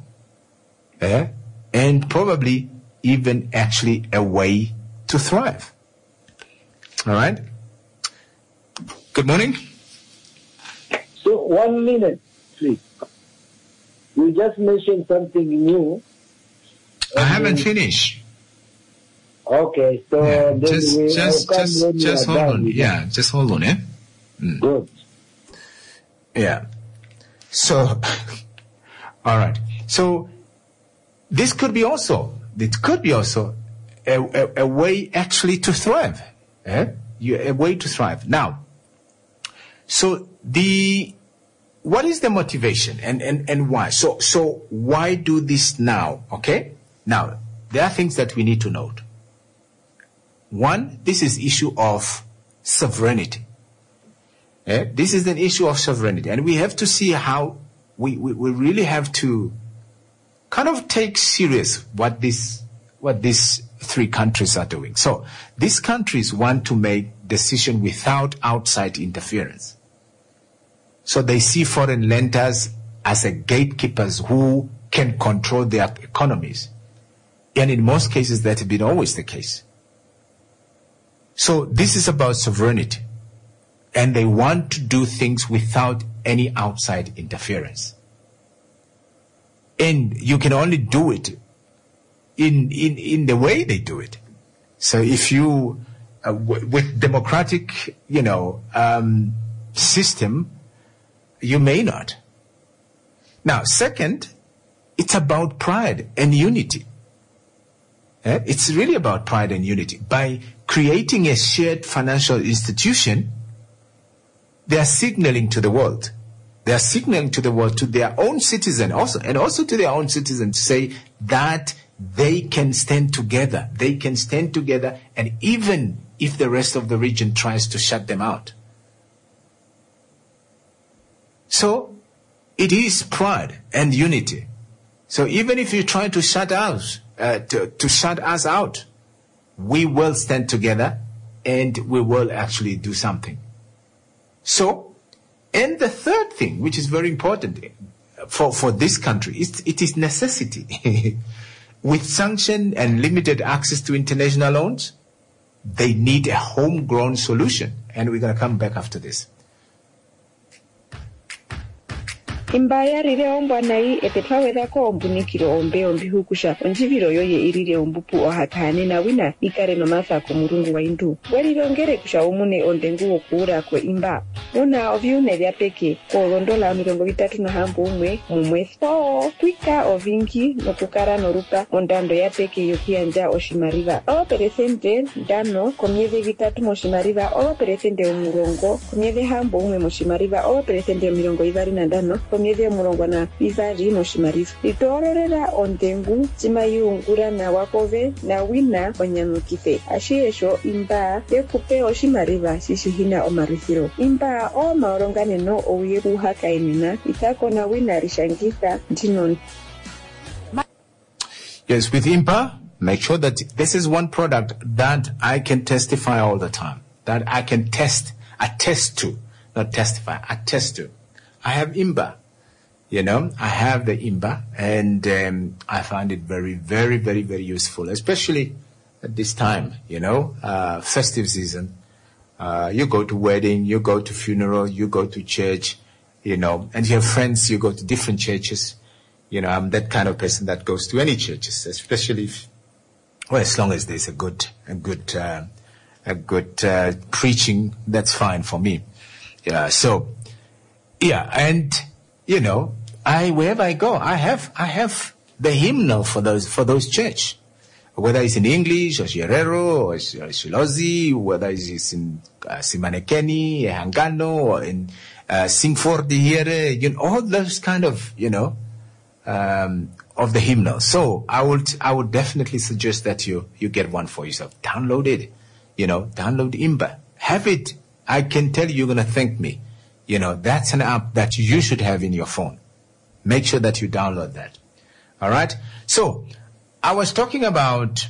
And probably even actually a way to thrive. All right. Good morning. So 1 minute, please. You just mentioned something new. I haven't finished. Okay, so Yeah, then just hold on. Yeah, just hold on, Good. Yeah. So, all right. So, it could be also a way actually to thrive. A way to thrive. Now, so what is the motivation and why? So why do this now? Okay? Now, there are things that we need to note. One, this is issue of sovereignty. This is an issue of sovereignty, and we have to see how we really have to kind of take serious what these three countries are doing. So these countries want to make decisions without outside interference. So they see foreign lenders as a gatekeepers who can control their economies, and in most cases that has been always the case. So this is about sovereignty, and they want to do things without any outside interference. And you can only do it in the way they do it. So if you, with democratic, system, you may not. Now, second, it's about pride and unity. It's really about pride and unity. By creating a shared financial institution, they are signaling to the world. They are signaling to the world, to their own citizens also, and also to their own citizens, to say that they can stand together. They can stand together, and even if the rest of the region tries to shut them out. So, it is pride and unity. So even if you try to shut us, to shut us out, we will stand together and we will actually do something. So, and the third thing, which is very important for this country, it is necessity. With sanction and limited access to international loans, they need a homegrown solution. And we're going to come back after this. Imbaya rire ombwanai epetwawetha ko ombunikiro ombi hukusha onjiviro yoye irire ombupu ohatane na wina ikare no mafako murungu wa indu werire kusha omune ondengu okura kwe imba una oviune vya peke ko rondola 31 mumwe so kwika ovingi nokukara norupa ondando ya peke yokianja oshimariva o peresente dano komyeve 3 moshimariva o peresente umurongo komyeve hambo umwe moshimariva o peresente 25 komyeve murongo na ivari moshimariva litororera ondengu chimayungura na wakove na wina onyanukite ashiesho imba ekupe oshimariva shishihina omarithiro imba o maorongane no oyebu hakainina itako na wina rishangisa ntino. Yes, with IMPA, make sure that this is one product that I can testify all the time, that I can attest to. I have IMBA, I have the IMBA, and I find it very, very, very, very useful, especially at this time, festive season. You go to wedding, you go to funeral, you go to church, and you have friends, you go to different churches. I'm that kind of person that goes to any churches, especially as long as there's a good preaching, that's fine for me. Yeah. So, yeah. And, wherever I go, I have the hymnal for those church. Whether it's in English or Shirero or Shilozi, whether it's in Simanekeni, Hangano, or in Singford here, all those kind of, of the hymnal. So I would definitely suggest that you get one for yourself. Download it, download IMBA. Have it. I can tell you're going to thank me. That's an app that you should have in your phone. Make sure that you download that. All right. So I was talking about,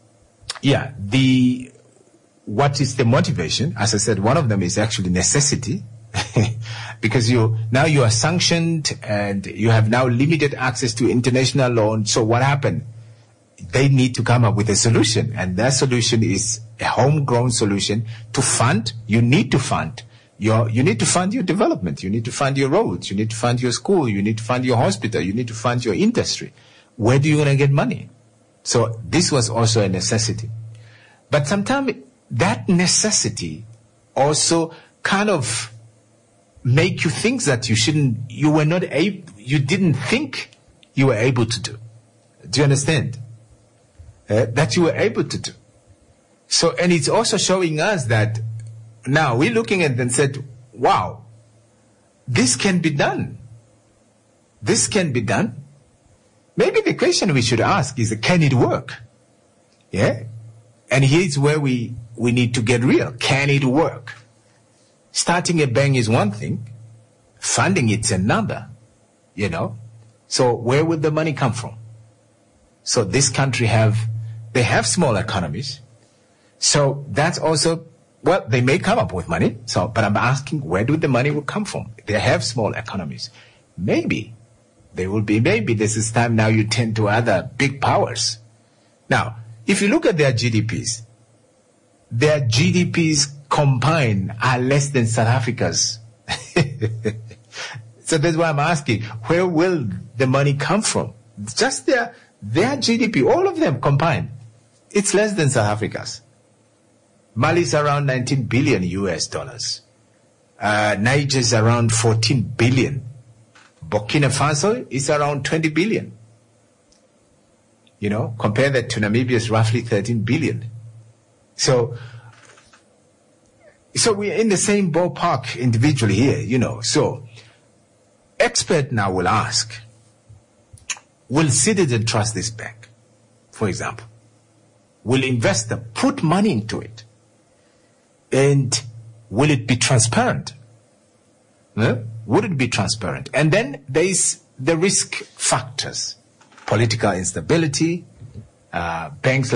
what is the motivation? As I said, one of them is actually necessity. Because you are sanctioned and you have now limited access to international loan. So what happened? They need to come up with a solution, and that solution is a homegrown solution to fund. You need to fund your development. You need to fund your roads. You need to fund your school. You need to fund your hospital. You need to fund your industry. Where do you going to get money? So this was also a necessity. But sometimes that necessity also kind of make you think that you didn't think you were able to do. Do you understand? That you were able to do. So, and it's also showing us that now we're looking at it and said, wow, this can be done. This can be done. Maybe the question we should ask is, can it work? Yeah? And here's where we need to get real. Can it work? Starting a bank is one thing. Funding it's another. You know? So where would the money come from? So this country they have small economies. So that's also, well, they may come up with money. So, but I'm asking, where do the money will come from? They have small economies. Maybe this is time now you tend to other big powers. Now, if you look at their GDPs combined are less than South Africa's. So that's why I'm asking, where will the money come from? Just their GDP, all of them combined, it's less than South Africa's. Mali's around 19 billion US dollars. Niger's around 14 billion. Burkina Faso is around 20 billion. You know, compare that to Namibia's roughly 13 billion. So we're in the same ballpark individually here, you know. So expert now will ask, will citizen trust this bank? For example, will investor put money into it? And will it be transparent? Would it be transparent? And then there's the risk factors, political instability, banks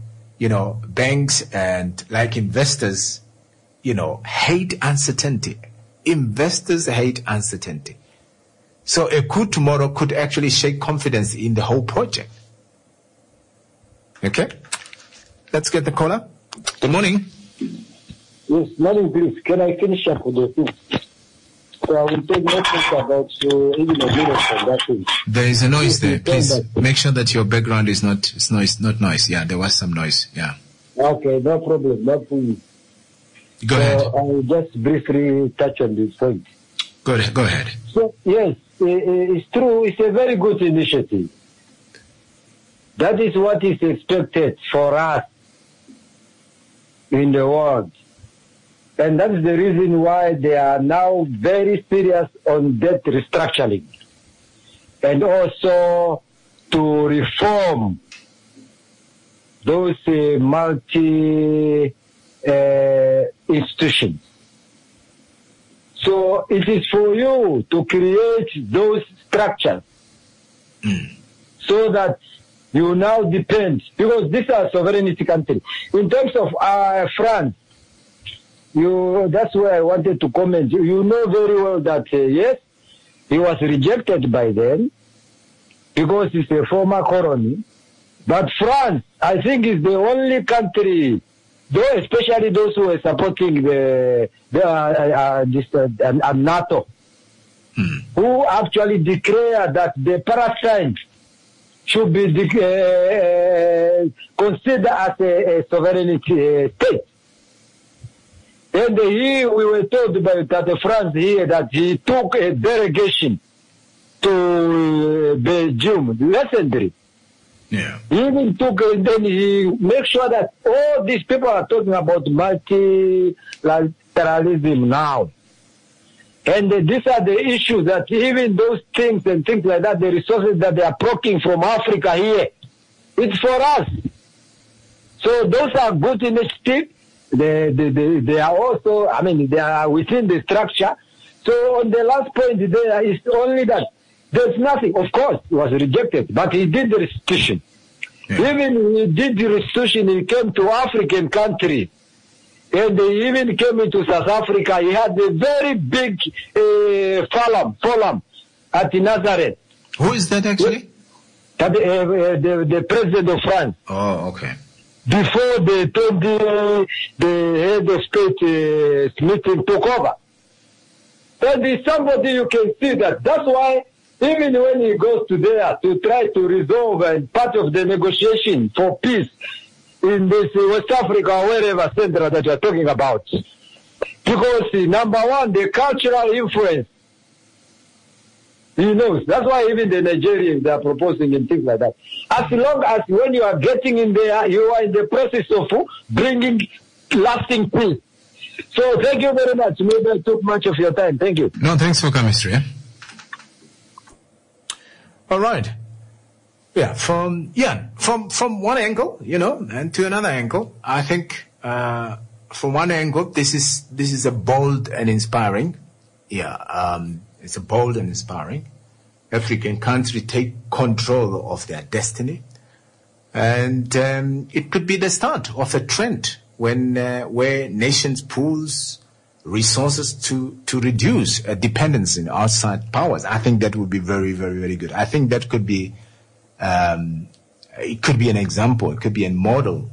and like investors, you know, hate uncertainty. Investors hate uncertainty. So a coup tomorrow could actually shake confidence in the whole project. Okay? Let's get the caller. Good morning. Yes, morning, please. Can I finish up with the thing? So I will take notice about even a minute from that thing. There is a noise there. Please make sure that your background is not noise. Yeah, there was some noise. Yeah. Okay, no problem. No problem. Go ahead. I will just briefly touch on this point. Go ahead. So, yes, it's true. It's a very good initiative. That is what is expected for us in the world. And that is the reason why they are now very serious on debt restructuring and also to reform those multi institutions. So it is for you to create those structures so that you now depend, because these are sovereignty countries. In terms of France, that's where I wanted to comment. You know very well that, yes, he was rejected by them because it's a former colony. But France, I think, is the only country, though especially those who are supporting NATO, who actually declare that the Palestine should be considered as a sovereignty state. And we were told by France here that he took a delegation to Belgium recently. Yeah. He even took, and then he made sure that all these people are talking about multilateralism now. And these are the issues that even those things and things like that, the resources that they are plucking from Africa here, it's for us. So those are good initiatives. They are also, they are within the structure. So on the last point there is only that there's nothing. Of course, he was rejected, but he did the restitution. Yeah. Even he did the restitution, he came to African countries. And he even came into South Africa. He had a very big forum at Nazareth. Who is that actually? The president of France. Oh, okay. Before the head of state meeting took over. And there's somebody you can see that. That's why Even when he goes to there to try to resolve part of the negotiation for peace in this West Africa or wherever center that you are talking about. Because number one, the cultural influence. He knows. That's why even the Nigerians are proposing and things like that. As long as when you are getting in there, you are in the process of bringing lasting peace. So thank you very much. Maybe I took much of your time. Thank you. No, thanks for coming, Sri. All right. Yeah, from one angle, and to another angle, I think from one angle, this is a bold and inspiring. It's a bold and inspiring. African country take control of their destiny, and it could be the start of a trend where nations pools resources to reduce a dependence in outside powers. I think that would be very, very, very good. I think that could be it could be an example. It could be a model.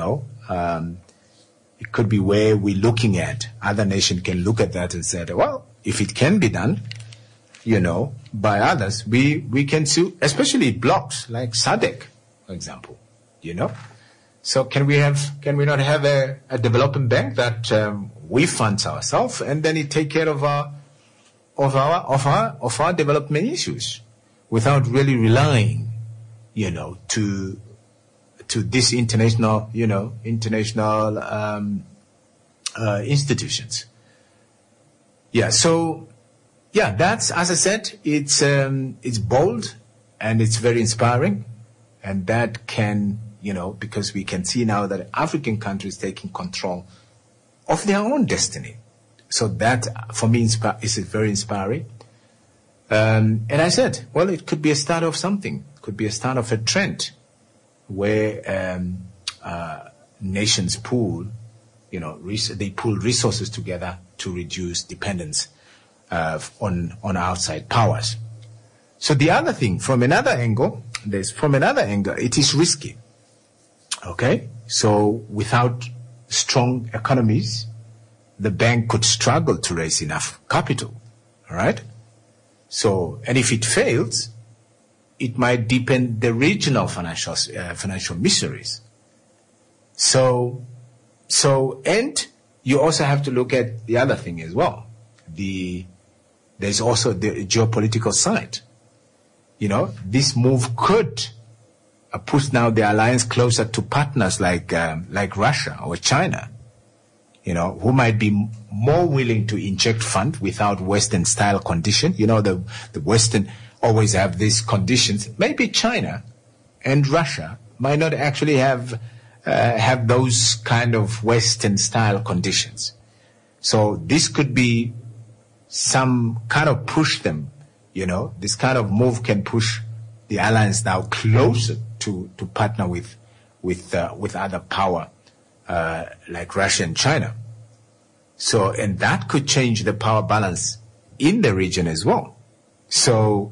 It could be where we're looking at. Other nations can look at that and say, well, if it can be done, by others, we can sue, especially blocks like SADC, for example, So can we not have a development bank that we fund ourselves and then it take care of our development issues without really relying, to this international institutions. That's, as I said, it's bold and it's very inspiring, and that can, because we can see now that African countries taking control of their own destiny. So that, for me, is very inspiring. And I said, well, it could be a start of something. It could be a start of a trend where nations pool, they pool resources together to reduce dependence on outside powers. So the other thing, from another angle, it is risky. Okay? So without strong economies, the bank could struggle to raise enough capital. All right? So, and if it fails, it might deepen the regional financial miseries. So, and you also have to look at the other thing as well. There's also the geopolitical side. This move could push now the alliance closer to partners like Russia or China, who might be more willing to inject funds without Western style condition. The Western always have these conditions. Maybe China and Russia might not actually have those kind of Western style conditions. So this could be some kind of push them, this kind of move can push the alliance now closer to partner with other power, like Russia and China. So, and that could change the power balance in the region as well. So,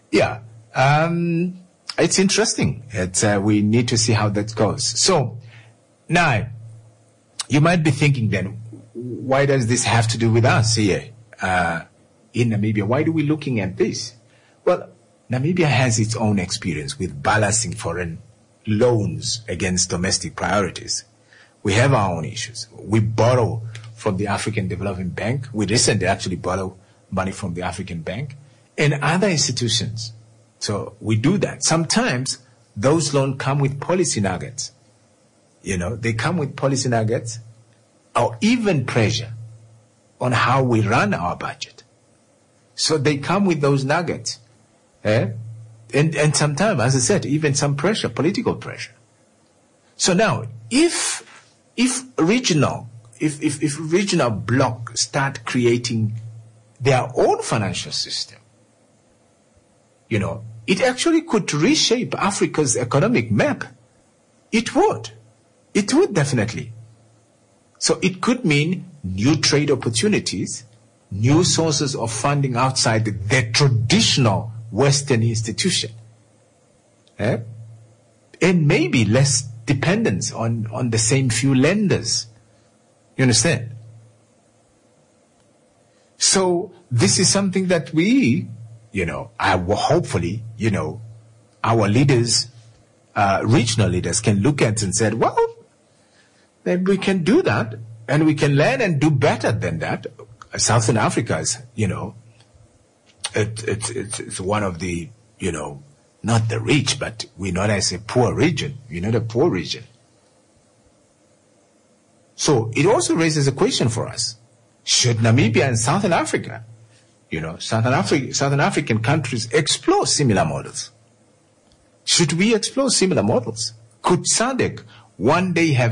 it's interesting. We need to see how that goes. So, now, you might be thinking then, why does this have to do with us here? In Namibia, why are we looking at this? Well, Namibia has its own experience with balancing foreign loans against domestic priorities. We have our own issues. We borrow from the African Development Bank. We recently actually borrowed money from the African Bank and other institutions. So we do that. Sometimes those loans come with policy nuggets. They come with policy nuggets or even pressure on how we run our budget. So they come with those nuggets. And sometimes, as I said, even some pressure, political pressure. So now, if regional bloc start creating their own financial system, it actually could reshape Africa's economic map. It would definitely. So it could mean new trade opportunities, new sources of funding outside the traditional Western institution, and maybe less dependence on the same few lenders. You understand? So this is something that we hopefully, our leaders, regional leaders can look at and say, well, then we can do that and we can learn and do better than that. Southern Africa is, it's one of the, not the rich, but we're not as a poor region. We're not a poor region. So it also raises a question for us. Should Namibia and Southern Africa, Southern African countries explore similar models? Should we explore similar models? Could SADC one day have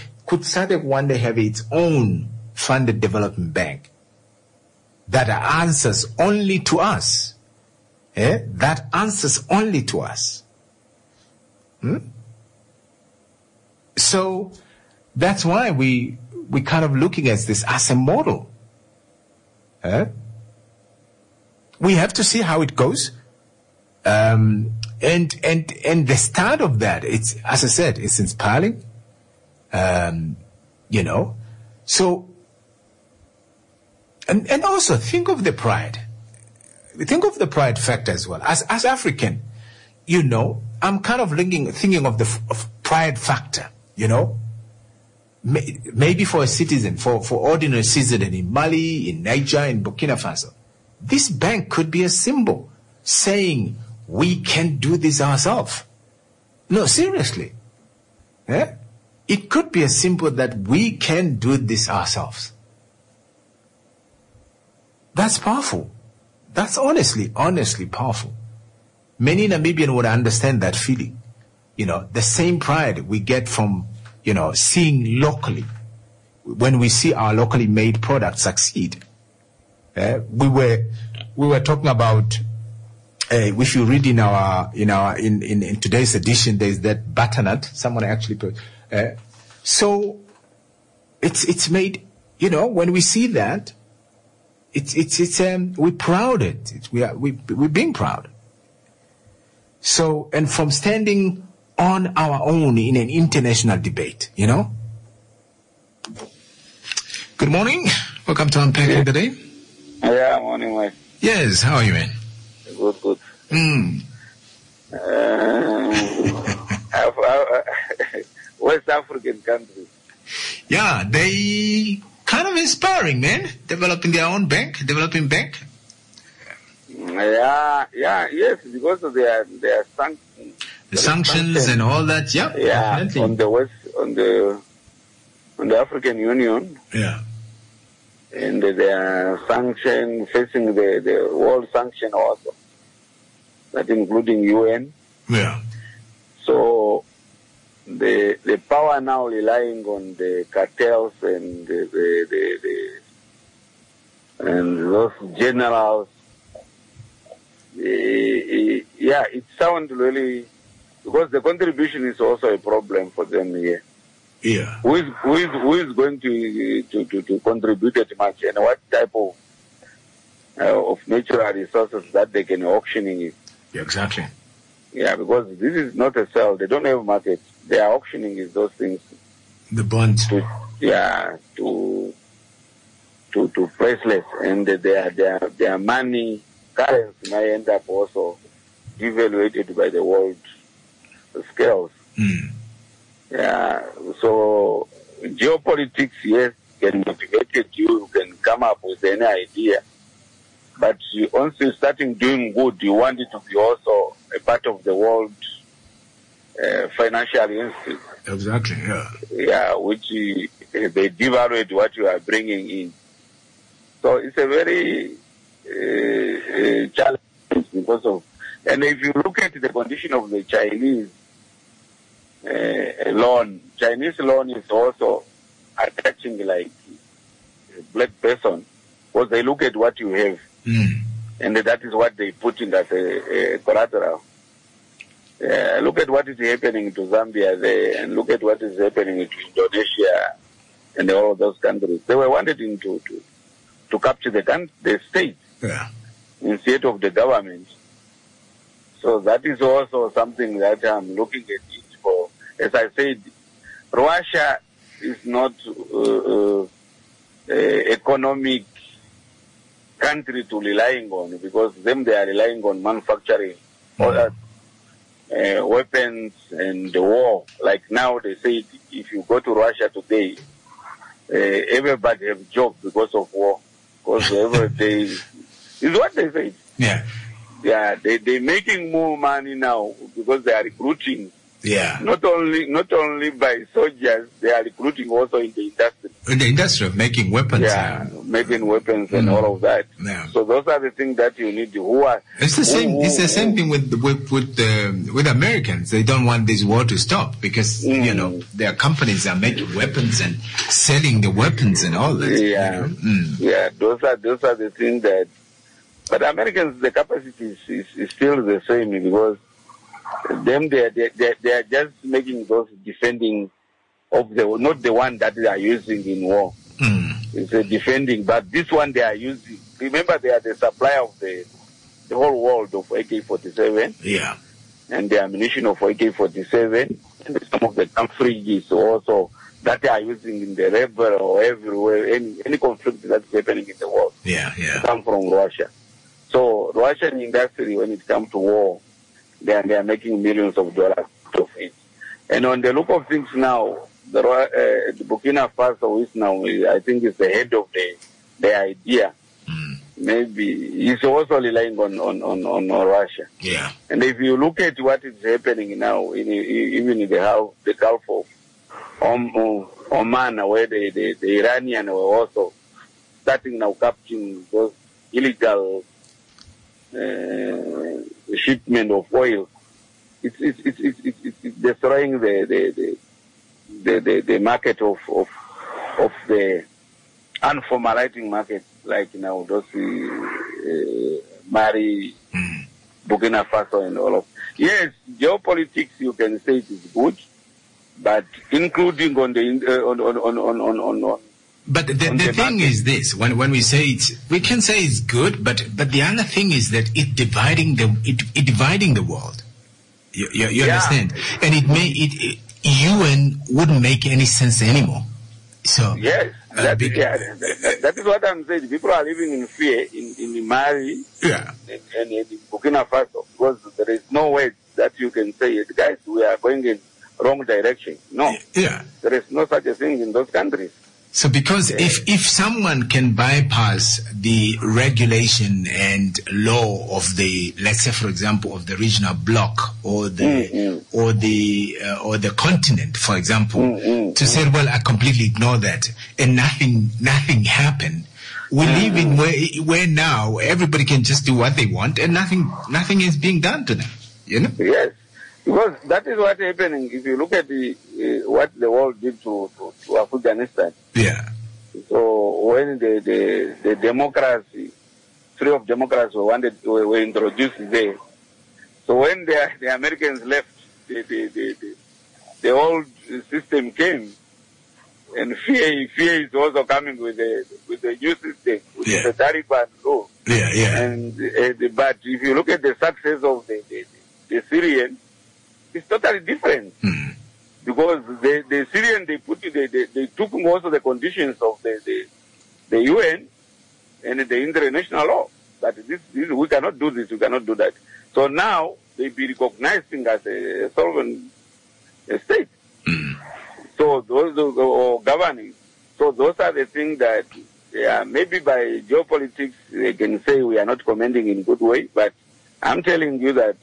its own funded development bank that answers only to us? That answers only to us. So that's why we kind of looking at this as a model. We have to see how it goes. And the start of that, it's, as I said, it's inspiring. So, and also think of the pride. Think of the pride factor as well. As African, I'm kind of thinking of the pride factor, Maybe for a citizen, for ordinary citizen in Mali, in Niger, in Burkina Faso. This bank could be a symbol saying, we can do this ourselves. No, seriously. It could be a symbol that we can do this ourselves. That's powerful. That's honestly powerful. Many Namibians would understand that feeling. The same pride we get from, seeing locally. When we see our locally made products succeed. We were talking about, if you read in today's edition, there's that butternut. Someone actually put, so it's made, when we see that, we're proud we're being proud. So, and from standing on our own in an international debate, Good morning. Welcome to Unpacking the Day. Yeah, morning, mate. Yes, how are you, man? Good. West African countries. Yeah, they kind of inspiring, man. Developing their own bank, developing bank. Yes, because of their sanctions. The sanctions and all that, yeah. Definitely. On the African Union. Yeah. And their sanction, facing the world sanction also. That including UN. Yeah. So the power now relying on the cartels and and those generals. It sounds really, because the contribution is also a problem for them here. Yeah. Who is going to contribute that much, and what type of natural resources that they can auctioning it? Yeah, exactly. Yeah, because this is not a sell. They don't have markets. They are auctioning is those things. The bonds. To priceless, and their money currency might end up also devaluated by the world scales. Yeah, so geopolitics, yes, can motivate you can come up with any idea. But once you're starting doing good, you want it to be also a part of the world financial institute. Exactly, yeah. Yeah, which they devaluate what you are bringing in. So it's a very challenge because of, and if you look at the condition of the Chinese loan, Chinese loan is also attaching like a black person, because they look at what you have, and that is what they put in as a collateral. Look at what is happening to Zambia there, and look at what is happening to Indonesia and all of those countries. They were wanting to capture the state instead of the government. So that is also something that I'm looking at it for. As I said, Russia is not economic country to relying on, because them they are relying on manufacturing weapons and the war. Like now they say if you go to Russia today, everybody have jobs because of war. Because every day is what they say. Yeah. Yeah, they're making more money now because they are recruiting. Yeah. Not only by soldiers, they are recruiting also in the industry. In the industry of making weapons. Yeah, making weapons and all of that. Yeah. So those are the things that you need. It's the same. It's the same thing with Americans. They don't want this war to stop because their companies are making weapons and selling the weapons and all that. Yeah. Yeah. Those are the things that. But Americans, the capacity is still the same because them they are just making those defending of not the one that they are using in war. It's a defending, but this one they are using. Remember, they are the supplier of the whole world of AK-47. Yeah. And the ammunition of AK-47 and some of the gun fridges also that they are using in the rebel or everywhere, any conflict that's happening in the world. Yeah. Come from Russia. So Russian industry, when it comes to war, they are making millions of dollars out of it. And on the look of things now, the Burkina Faso is now, I think, is the head of the idea. Maybe he's also relying on Russia. Yeah. And if you look at what is happening now, even in the Gulf of Oman, where the Iranians were also starting now capturing those illegal shipment of oil, it's destroying the market of the unformalizing market, like now those Mali, Burkina Faso and all of. Yes, geopolitics you can say it is good, but including on the But the thing is this: when we say we can say it's good, but the other thing is that it dividing the world. You understand? And UN wouldn't make any sense anymore. So yes, that is what I'm saying. People are living in fear in Mali, and in Burkina Faso, because there is no way that you can say, guys, we are going in wrong direction. No, there is no such a thing in those countries. So because if someone can bypass the regulation and law of the, let's say for example, of the regional bloc or the continent, for example, to say, well, I completely ignore that and nothing happened. We live in where now everybody can just do what they want and nothing is being done to them. You know? Yes. Because that is what's happening. If you look at what the world did to Afghanistan. Yeah. So when the democracy, three of democrats were introduced there. So when the Americans left, the old system came, and fear is also coming with the new system, with the Taliban law. And but if you look at the success of the Syrians, it's totally different. Because the Syrian, they took most of the conditions of the UN and the international law. That this we cannot do this, we cannot do that. So now they be recognizing as a sovereign state. So those are governing. So those are the things that maybe by geopolitics they can say we are not commenting in good way, but I'm telling you that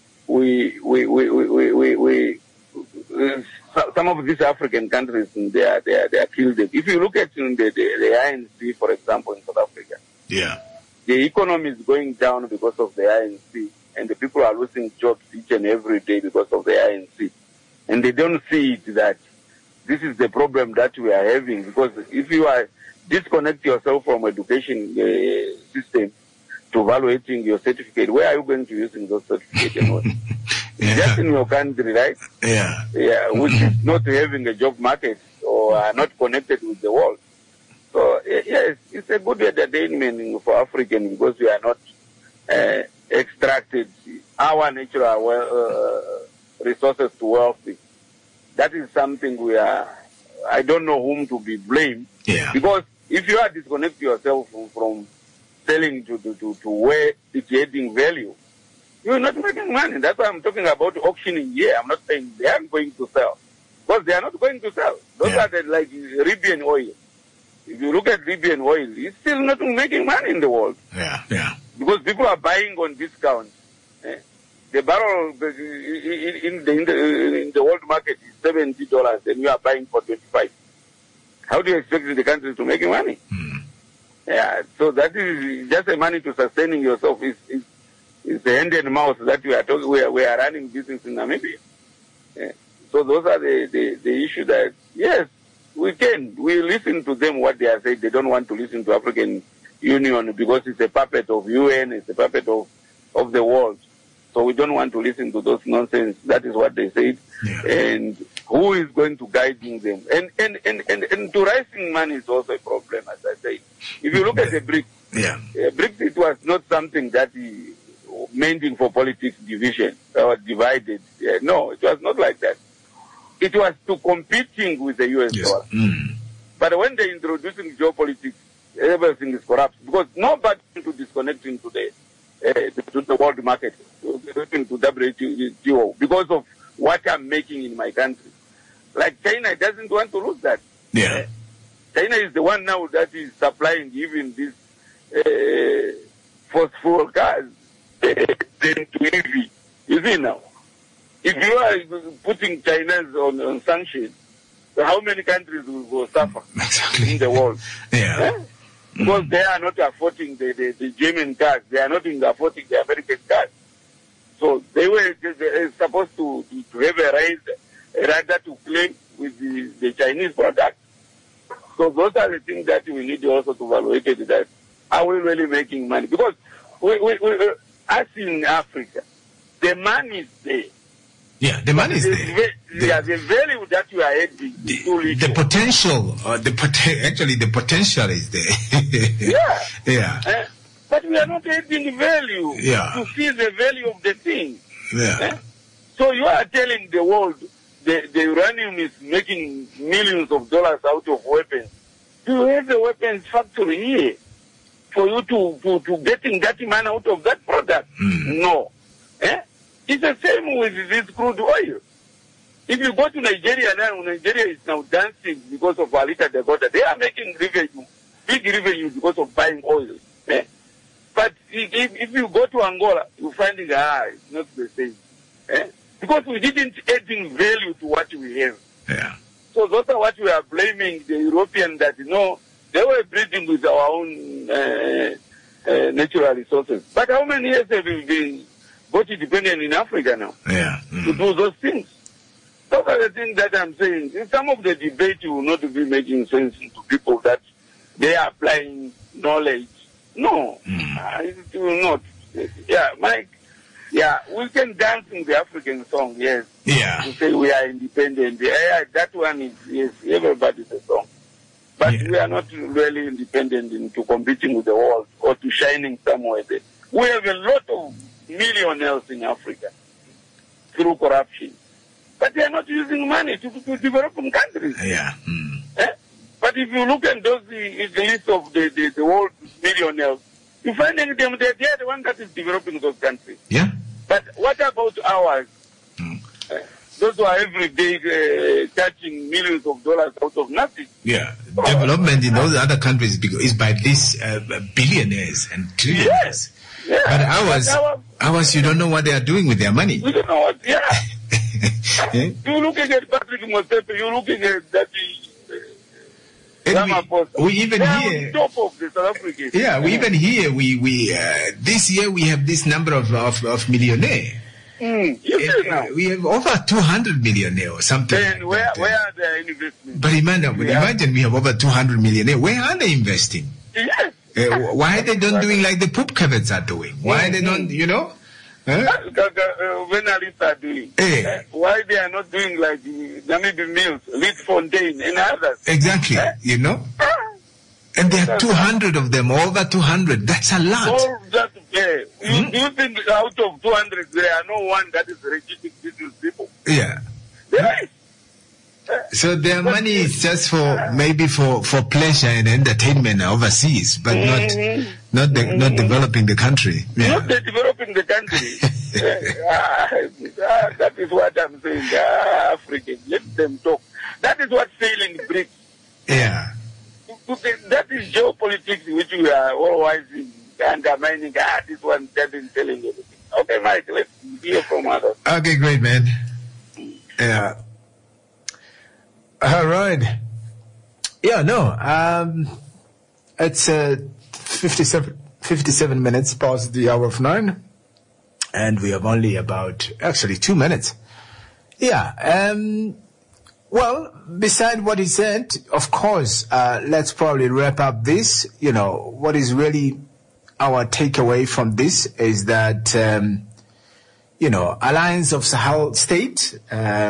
some of these African countries, they are killed. If you look at the INC, for example, in South Africa, the economy is going down because of the INC, and the people are losing jobs each and every day because of the INC, and they don't see it that this is the problem that we are having. Because if you are disconnect yourself from education system to evaluating your certificate, where are you going to using those certificates? Just in your country, right? Which is not having a job market or are not connected with the world. So yes, it's a good entertainment for African because we are not extracted our natural resources to wealthy. That is something I don't know whom to be blamed. Because if you are disconnect yourself from selling to where it's adding value, you're not making money. That's why I'm talking about auctioning here. I'm not saying they aren't going to sell, because they are not going to sell. Those are like Libyan oil. If you look at Libyan oil, it's still not making money in the world. Yeah. Because people are buying on discount. The barrel in the world market is $70, and you are buying for $25. How do you expect the country to make money? Yeah, so that is just the money to sustaining yourself. It's the hand and mouth that we are talking. We are running business in Namibia. So those are the issue that, yes, we listen to them what they are saying. They don't want to listen to African Union because it's a puppet of UN, it's a puppet of the world. So we don't want to listen to those nonsense. That is what they said. Yeah. And who is going to guiding them? And to raising money is also a problem, as I say. If you look at the BRICS, BRICS, it was not something that meant for politics division or divided. No, it was not like that. It was to competing with the US dollar. But when they're introducing geopolitics, everything is corrupt because nobody to disconnecting today to the world market, to WTO, because of what I'm making in my country. Like China doesn't want to lose that. Yeah. China is the one now that is supplying even this phosphor cars to EV. You see now, if you are putting China on sanctions, so how many countries will suffer in the world? Because they are not affording the German cars, they are not affording the American cars. So they were supposed to have a raise rather to play with the Chinese product. So those are the things that we need also to evaluate, that are we really making money? Because us in Africa, the money is there. Yeah, the money is there. The value that you are adding is too little. The potential, actually the potential is there. But we are not adding value to see the value of the thing. So you are telling the world the uranium is making millions of dollars out of weapons. Do you have a weapons factory here for you to getting that money out of that product? No. It's the same with this crude oil. If you go to Nigeria now, Nigeria is now dancing because of Alita Dakota. They are making revenue, big revenue because of buying oil. But if you go to Angola, you find it, it's not the same. Because we didn't adding value to what we have. So those are what we are blaming the European that, they were breeding with our own natural resources. But how many years have we been got independent in Africa now to do those things? Those are the things that I'm saying. In some of the debate will not be making sense to people that they are applying knowledge. No, it will not. Mike, we can dance in the African song, yes. To say we are independent. That one is, yes, everybody's a song. But we are not really independent into competing with the world or to shining somewhere there. We have a lot of millionaires in Africa through corruption. But they are not using money to developing countries. But if you look at the list of the world millionaires, you find them, they are the one that is developing those countries. But what about ours? Those who are every day touching millions of dollars out of nothing. Development in those other countries is by these billionaires and trillionaires. But ours, you don't know what they are doing with their money. We don't know what, You're looking at Patrick Motsepe, you're looking at that. We even hear, top of the South Africans. we even hear, this year we have this number of millionaires. We have over 200 millionaires or something. Then where are their investments? But imagine we have over 200 millionaires. Where are they investing? Why are they not doing like the poop covets are doing? Why they don't, Venalists are doing. Why they are not doing like the Namibia Mills, Litfontein, and others? Exactly, And there are 200 of them, over 200. That's a lot. All that, do you think out of 200 there are no one that is legitimate business people? There is. So their money is just for maybe for pleasure and entertainment overseas, but not developing the country. Yeah. Not developing the country. That is what I'm saying. Africans, let them talk. That is what failing brings. Yeah. That is geopolitics, which we are always undermining. This one doesn't tell anything. Okay, Mike, let's hear from others. Okay, great, man. Yeah. All right. Yeah, no. It's 57 minutes past the hour of 9. And we have only about, actually, 2 minutes. Yeah. Well, beside what he said, of course, let's probably wrap up this. You know, what is really our takeaway from this is that, Alliance of Sahel State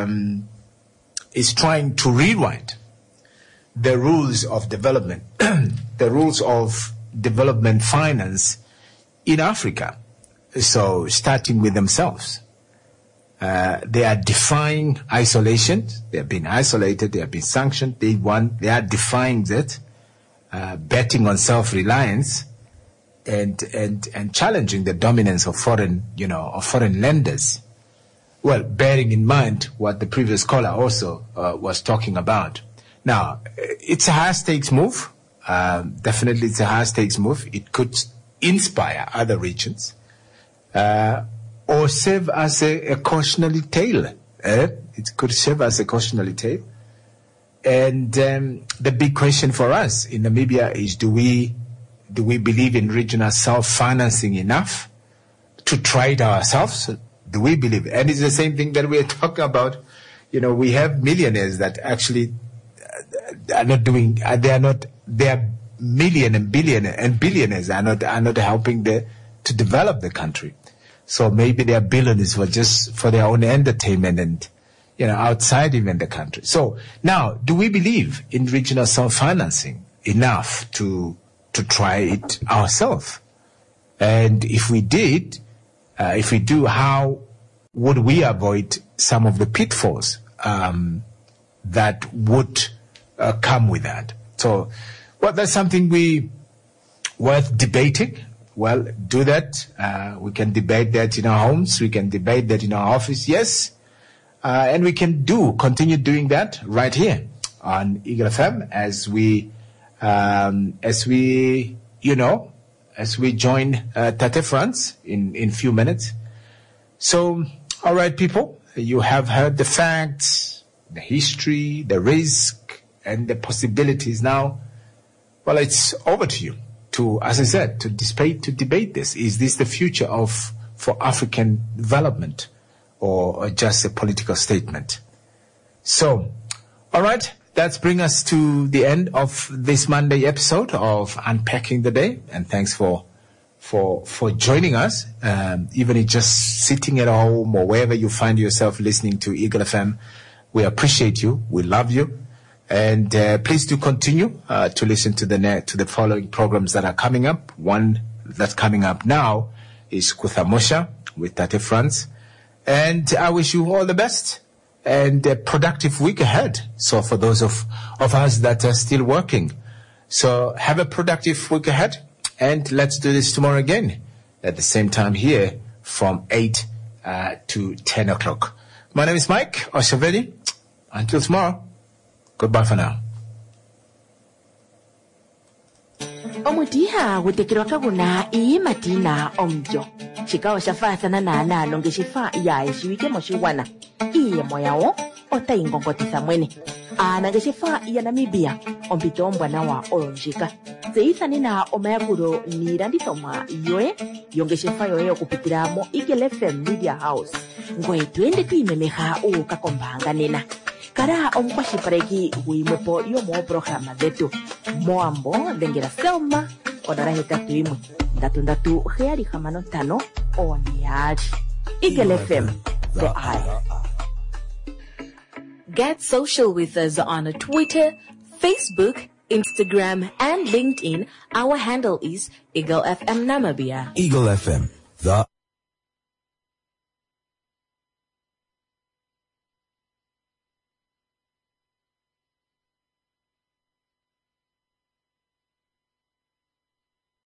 is trying to rewrite the rules of development, the rules of development finance in Africa. So, starting with themselves. They are defying isolation. They have been isolated. They have been sanctioned. They are defying that, betting on self-reliance, and challenging the dominance of foreign lenders. Well, bearing in mind what the previous caller also was talking about. Now, it's a high-stakes move. Definitely, it's a high-stakes move. It could inspire other regions. Or serve as a cautionary tale. It could serve as a cautionary tale. And the big question for us in Namibia is, do we believe in regional self-financing enough to try it ourselves? Do we believe? And it's the same thing that we're talking about. We have millionaires that actually are not doing, they are million and billionaires are not helping to develop the country. So maybe they are billionaires for their own entertainment and, outside even the country. So now, do we believe in regional self-financing enough to try it ourselves? And if we do, how would we avoid some of the pitfalls that would come with that? So, well, that's something worth debating. Well, do that. We can debate that in our homes. We can debate that in our office. Yes. And we can continue doing that right here on Eagle FM as we join Tate France in few minutes. So, all right, people, you have heard the facts, the history, the risk, and the possibilities now. Well, it's over to you. As I said, to debate this. Is this the future for African development or just a political statement? So, all right, that's bring us to the end of this Monday episode of Unpacking the Day. And thanks for joining us, even if just sitting at home or wherever you find yourself listening to Eagle FM. We appreciate you. We love you. And please do continue to listen to the following programs that are coming up. One that's coming up now is Kuthamosha with Tate France. And I wish you all the best and a productive week ahead. So for those of us that are still working, so have a productive week ahead. And let's do this tomorrow again at the same time here from 8 to 10 o'clock. My name is Mike Oshavedi. Until tomorrow. Goodbye for now. Omutiha gutekirwa kaguna matina omjo. Chikao shafathana na nalonge shifa ya ishiwike moshiwana. Iye moyao ota ingongotisa mwene. Anange shifa ya Namibia ompito mbwana wa olonjika. Zeithani na omayakuro nirandithoma yoe yonge shifa yoe okupitira mo Eagle FM Media House. Ngoe tuende tuimemeha ukakombanga nena. Kara omukwashipareki huimepo yomo programa zetu. Moambo dengera Selma odara hetatu imwe. Ndatu heari hamano tano oniari. Eagle FM, the eye. Get social with us on Twitter, Facebook, Instagram, and LinkedIn. Our handle is Eagle FM Namibia. Eagle FM, the